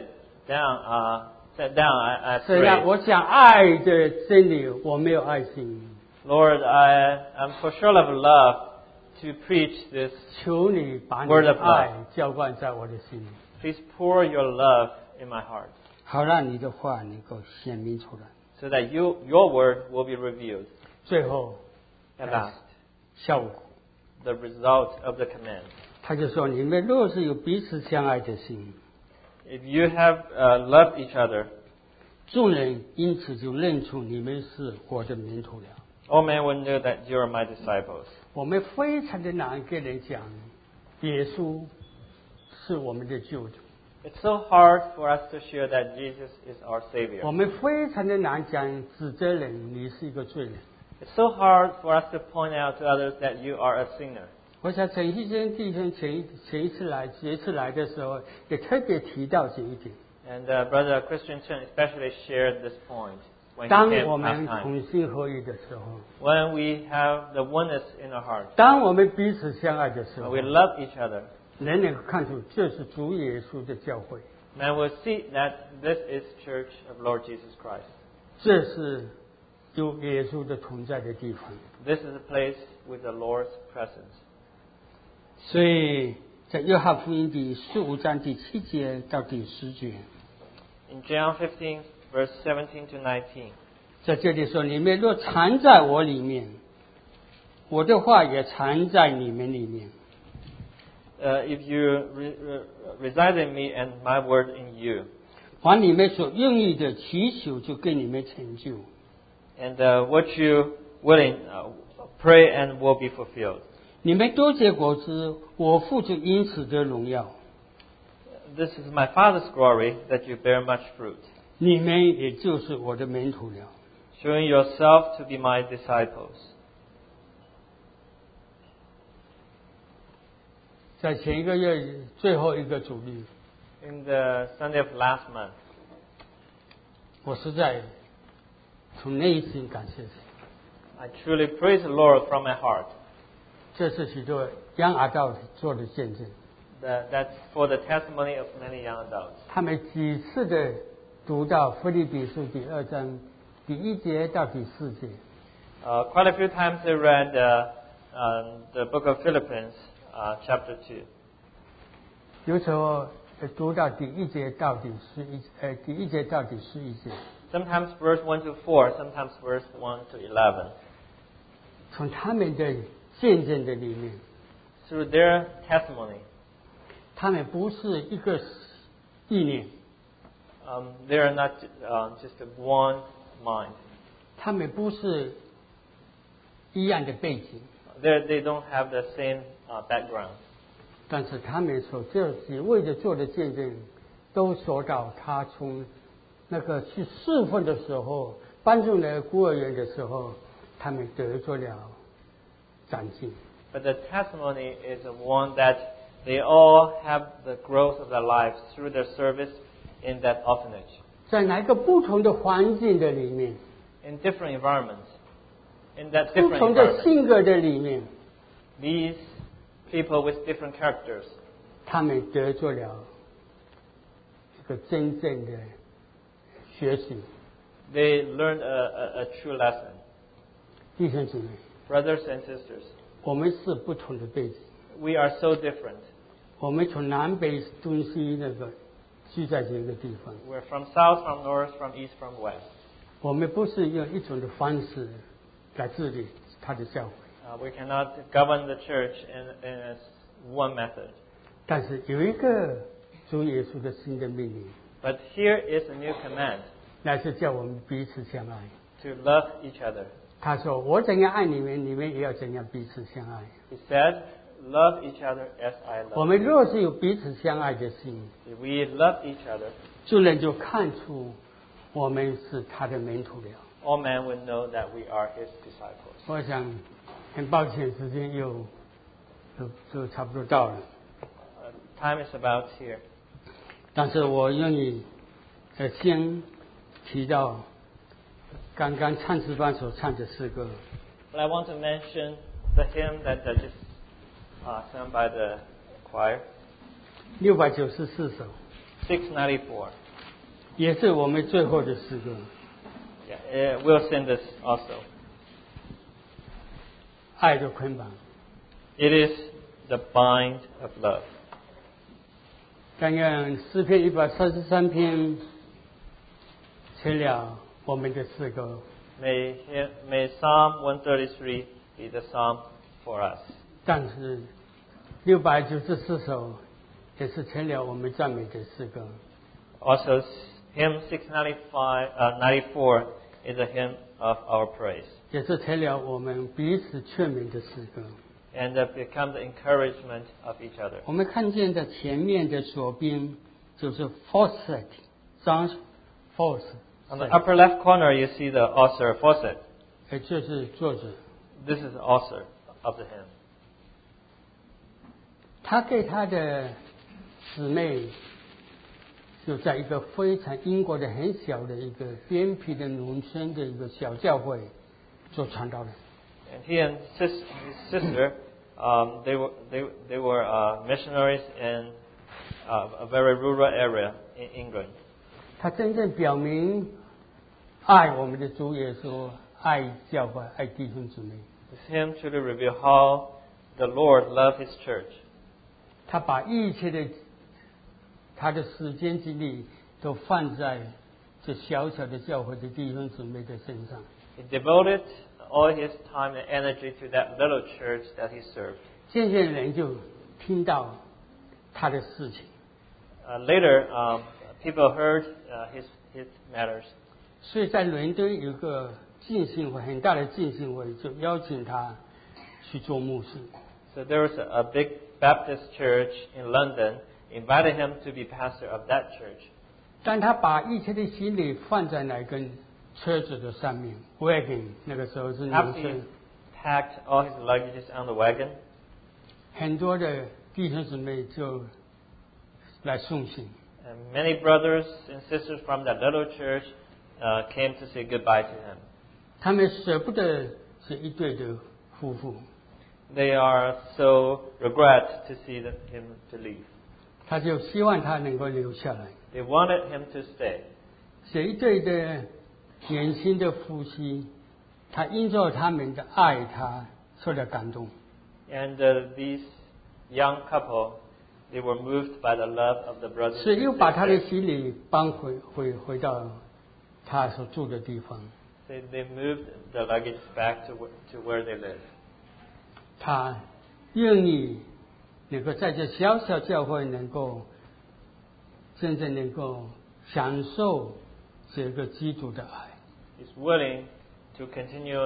[SPEAKER 2] down, I
[SPEAKER 1] 虽然
[SPEAKER 2] prayed.
[SPEAKER 1] 我讲爱的真理，我没有爱心，
[SPEAKER 2] Lord, I'm for sure of love to preach this.
[SPEAKER 1] 求你把你
[SPEAKER 2] Word
[SPEAKER 1] 的
[SPEAKER 2] of
[SPEAKER 1] 爱
[SPEAKER 2] love.
[SPEAKER 1] 浇灌在我的心里，
[SPEAKER 2] Please pour your love in my heart,
[SPEAKER 1] 好让你的话能够显明出来。
[SPEAKER 2] so that your word will be revealed.
[SPEAKER 1] 最后
[SPEAKER 2] At last,
[SPEAKER 1] 效果，
[SPEAKER 2] the result of the command.
[SPEAKER 1] 他就说：你们若是有彼此相爱的心，
[SPEAKER 2] If you have loved each other,
[SPEAKER 1] 众人因此就认出你们是我的门徒了。
[SPEAKER 2] All men will know that you are my disciples.
[SPEAKER 1] 我们非常的难跟人讲，耶稣是我们的救主。
[SPEAKER 2] It's so hard for us to share that Jesus is our
[SPEAKER 1] 我
[SPEAKER 2] Savior.
[SPEAKER 1] 们非常的难讲，指责人你是一个罪人。
[SPEAKER 2] It's so hard for us to point out to others that you are a sinner.
[SPEAKER 1] 我想陈锡坚弟兄前一次来的时候，也特别提到这一点。
[SPEAKER 2] And Brother Christian Chen especially shared this point when
[SPEAKER 1] 当
[SPEAKER 2] he
[SPEAKER 1] 我
[SPEAKER 2] came
[SPEAKER 1] 们
[SPEAKER 2] last time.
[SPEAKER 1] 同心合一的时候，
[SPEAKER 2] When we have the oneness in our hearts,
[SPEAKER 1] 当我们彼此相爱的时
[SPEAKER 2] when
[SPEAKER 1] 候，
[SPEAKER 2] we love each other,
[SPEAKER 1] 人能看出这是主耶稣的教会，
[SPEAKER 2] man will see that this is Church of Lord Jesus Christ.
[SPEAKER 1] 这是有耶稣的同在的地方。
[SPEAKER 2] This is a place with the Lord's presence.
[SPEAKER 1] 所以在约翰福音第15章第7节到第10节，
[SPEAKER 2] In John 15, verse 17 to 19,
[SPEAKER 1] 在这里说：你们若藏在我里面，我的话也藏在你们里面。
[SPEAKER 2] if you reside in me and my word in you,
[SPEAKER 1] 凡你们所愿意的祈求，就给你们成就。
[SPEAKER 2] and what you willing pray and will be fulfilled.
[SPEAKER 1] 你们多结果子，我父就因此得荣耀。
[SPEAKER 2] This is my Father's glory that you bear much fruit,
[SPEAKER 1] 你们也就是我的门徒了。
[SPEAKER 2] showing yourself to be my disciples.
[SPEAKER 1] 在前一个月最后一个主日，
[SPEAKER 2] In the Sunday of last month,
[SPEAKER 1] 我实在从内心感谢神。
[SPEAKER 2] I truly praise the Lord from my heart.
[SPEAKER 1] 这是许多young adult 做的见证。
[SPEAKER 2] That's for the testimony of many young adults.
[SPEAKER 1] 他们几次的读到腓立比书第2章第1节到第4节，
[SPEAKER 2] Quite a few times they read the book of Philippians, chapter 2.
[SPEAKER 1] 有时候读到第1节到第11节，
[SPEAKER 2] Sometimes verse 1 to 4, sometimes verse 1 to 11.
[SPEAKER 1] 从他们的见证的里面，
[SPEAKER 2] Through their testimony,
[SPEAKER 1] 他们不是一个意念，
[SPEAKER 2] they are not just of one mind.
[SPEAKER 1] 他们不是一样的背景，
[SPEAKER 2] They don't have the same background.
[SPEAKER 1] 但是他们所这几位的做的见证，都说到他从那个去侍奉的时候，帮助了孤儿院的时候，他们得着了长进。
[SPEAKER 2] But the testimony is the one that they all have the growth of their lives through their service in that orphanage.
[SPEAKER 1] 在哪个不同的环境的里面，
[SPEAKER 2] In different environments. In that
[SPEAKER 1] 不
[SPEAKER 2] different
[SPEAKER 1] 同的
[SPEAKER 2] environment.
[SPEAKER 1] 性格的里面，
[SPEAKER 2] These people with different characters,
[SPEAKER 1] 他们得着了一个真正的学习。
[SPEAKER 2] they learned a true lesson.
[SPEAKER 1] 弟兄姊妹，
[SPEAKER 2] Brothers and sisters,
[SPEAKER 1] 我们是不同的背景，
[SPEAKER 2] we are so different.
[SPEAKER 1] 我们从南北东西那个聚在这个地方，
[SPEAKER 2] We're from south, from north, from east, from west.
[SPEAKER 1] 我们不是用一种的方式来治理他的教会，
[SPEAKER 2] We cannot govern the church in one method.
[SPEAKER 1] 但是有一个主耶稣的新的命令，
[SPEAKER 2] But here is a new command
[SPEAKER 1] 那是叫我们彼此相爱。
[SPEAKER 2] to love each other.
[SPEAKER 1] 他说：“我怎样爱你们，你们也要怎样彼此相爱。
[SPEAKER 2] He said, love each other as I love
[SPEAKER 1] 我们
[SPEAKER 2] you.
[SPEAKER 1] 若是有彼此相爱的心，
[SPEAKER 2] If we love each other,
[SPEAKER 1] 主人就看出我们是他的门徒了。”
[SPEAKER 2] all men will know that we are his disciples.
[SPEAKER 1] 我想很抱歉，时间就差不多到了。
[SPEAKER 2] Time is about here.
[SPEAKER 1] 但是我愿意先提到刚刚唱诗班所唱的诗歌，
[SPEAKER 2] But I want to mention the hymn that just sung by the choir,
[SPEAKER 1] 694首，
[SPEAKER 2] 694.
[SPEAKER 1] 也是我们最后的诗歌。
[SPEAKER 2] Yeah, we'll sing this also.
[SPEAKER 1] 爱的捆绑。
[SPEAKER 2] It is the bind of love.
[SPEAKER 1] 刚刚诗篇133篇成了我们的诗歌，
[SPEAKER 2] May Psalm 133 be the psalm for us.
[SPEAKER 1] 但是694首也是成了我们赞美的诗歌。
[SPEAKER 2] Also, hymn 694 is a hymn of our praise.
[SPEAKER 1] 也是成了我们彼此劝勉的诗歌。
[SPEAKER 2] And that becomes the encouragement of each other.
[SPEAKER 1] 我们看见的前面的左边就是 Fawcett John Fawcett，
[SPEAKER 2] On the upper left corner, you see the author Fawcett.
[SPEAKER 1] 也就是作者。
[SPEAKER 2] This is the author of the hymn.
[SPEAKER 1] 他给他的姊妹，就在一个非常英国的很小的一个边僻的农村的一个小教会做传道人。
[SPEAKER 2] And he and his sister, they were missionaries in a very rural area in England.
[SPEAKER 1] 他真正表明爱我们的主耶稣，爱教会，爱弟兄姊妹。
[SPEAKER 2] This hymn truly reveals how the Lord loved His church.
[SPEAKER 1] 他把一切的他的时间精力都放在这小小的教会的弟兄姊妹的身上。
[SPEAKER 2] He devoted all his time and energy to that little church that he served.
[SPEAKER 1] 渐渐人就听到他的事情，
[SPEAKER 2] Later, people heard his matters.
[SPEAKER 1] 所以在伦敦有个浸信会，很大的浸信会，就邀请他去做牧师。
[SPEAKER 2] So there was a big Baptist church in London, invited him to be pastor of that church.
[SPEAKER 1] 但他把一切的行李放在那根车子的上面 ，wagon 那个时候是农
[SPEAKER 2] After he
[SPEAKER 1] 村，
[SPEAKER 2] packed all his luggages on the wagon,
[SPEAKER 1] 很多的弟兄姊妹就来送行。
[SPEAKER 2] and many brothers and sisters from that little church came to say goodbye to him.
[SPEAKER 1] 他们舍不得是一对的夫妇，
[SPEAKER 2] They are so regret to see him to leave.
[SPEAKER 1] 他就希望他能够留下来。
[SPEAKER 2] They wanted him to stay.
[SPEAKER 1] 这一对的年轻的夫妻，他因着他们的爱，他受了感动。
[SPEAKER 2] And these young couple, they were moved by the love of the brothers
[SPEAKER 1] 所以
[SPEAKER 2] and
[SPEAKER 1] 又把他的
[SPEAKER 2] sisters.
[SPEAKER 1] 行李搬回到他所住的地方。
[SPEAKER 2] They moved the luggage back to where they lived.
[SPEAKER 1] 他愿意能够在这小小教会能够真正能够享受这个基督的爱。
[SPEAKER 2] He's willing to continue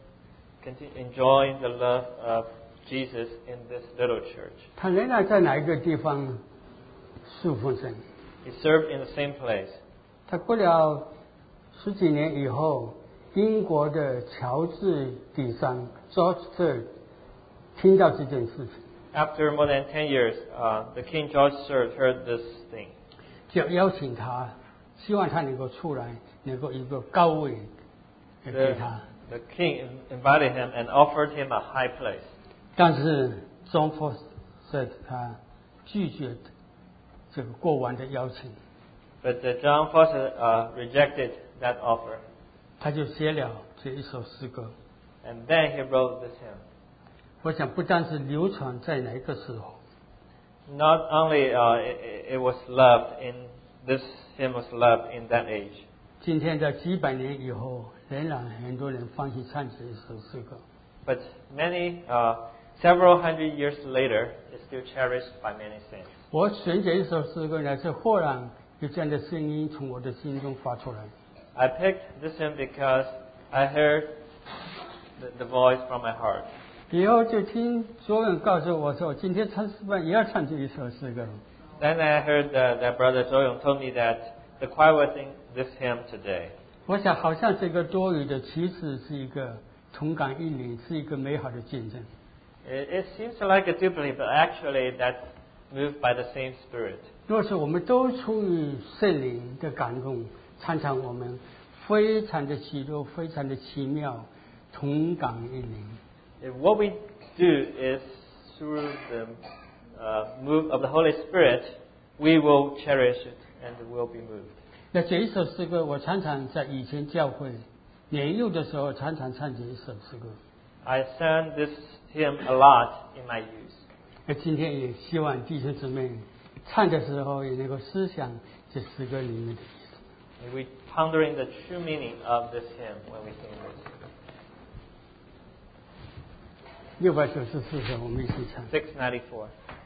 [SPEAKER 2] enjoying the love of Jesus in this little church.
[SPEAKER 1] 他仍然在哪一个地方侍奉神？
[SPEAKER 2] He served in the same place.
[SPEAKER 1] 他过了十几年以后，英国的乔治第三 George III 听到这件事情，
[SPEAKER 2] After more than 10 years, the King George III heard this thing.
[SPEAKER 1] 就邀请他，希望他能够出来，能够一个高位给他。
[SPEAKER 2] The king invited him and offered him a high place.
[SPEAKER 1] 但是 John Fawcett 他拒绝这个过往的邀请，
[SPEAKER 2] But John Fawcett rejected that offer.
[SPEAKER 1] 他就写了这一首诗歌。
[SPEAKER 2] And then he wrote this hymn.
[SPEAKER 1] 我想不但是流传在哪一个时候，
[SPEAKER 2] Not only it was loved this hymn was loved in that age,
[SPEAKER 1] 今天在几百年以后，仍然很多人放弃唱这一首诗歌。
[SPEAKER 2] but several hundred years later, it's still cherished by many saints.
[SPEAKER 1] 我选这一首诗歌呢，是忽然有这样的声音从我的心中发出来。
[SPEAKER 2] I picked this hymn because I heard the voice from my heart.
[SPEAKER 1] 以后就听所有人告诉我说，今天唱诗班也要唱这一首诗歌。
[SPEAKER 2] Then I heard that Brother Zoyong told me that the choir would sing this hymn today.
[SPEAKER 1] 我想，好像这个多余的，其实是一个同感一灵，是一个美好的见证。
[SPEAKER 2] It seems like a duplicate, but actually that's moved by the same Spirit.
[SPEAKER 1] 若是我们都出于圣灵的感动，常常我们非常的喜乐，非常的奇妙，同感一灵。
[SPEAKER 2] If what we do is through the move of the Holy Spirit, we will cherish it and will be moved.
[SPEAKER 1] 那这一首诗歌，我常常在以前教会年幼的时候，常常唱这一首诗歌。
[SPEAKER 2] I sang this hymn a lot in my youth.
[SPEAKER 1] 那今天也希望弟兄姊妹唱的时候，也能够思想这诗歌里面的意思。
[SPEAKER 2] And we pondering the true meaning of this hymn when we sing this.
[SPEAKER 1] 694首，我们一起唱。
[SPEAKER 2] 694.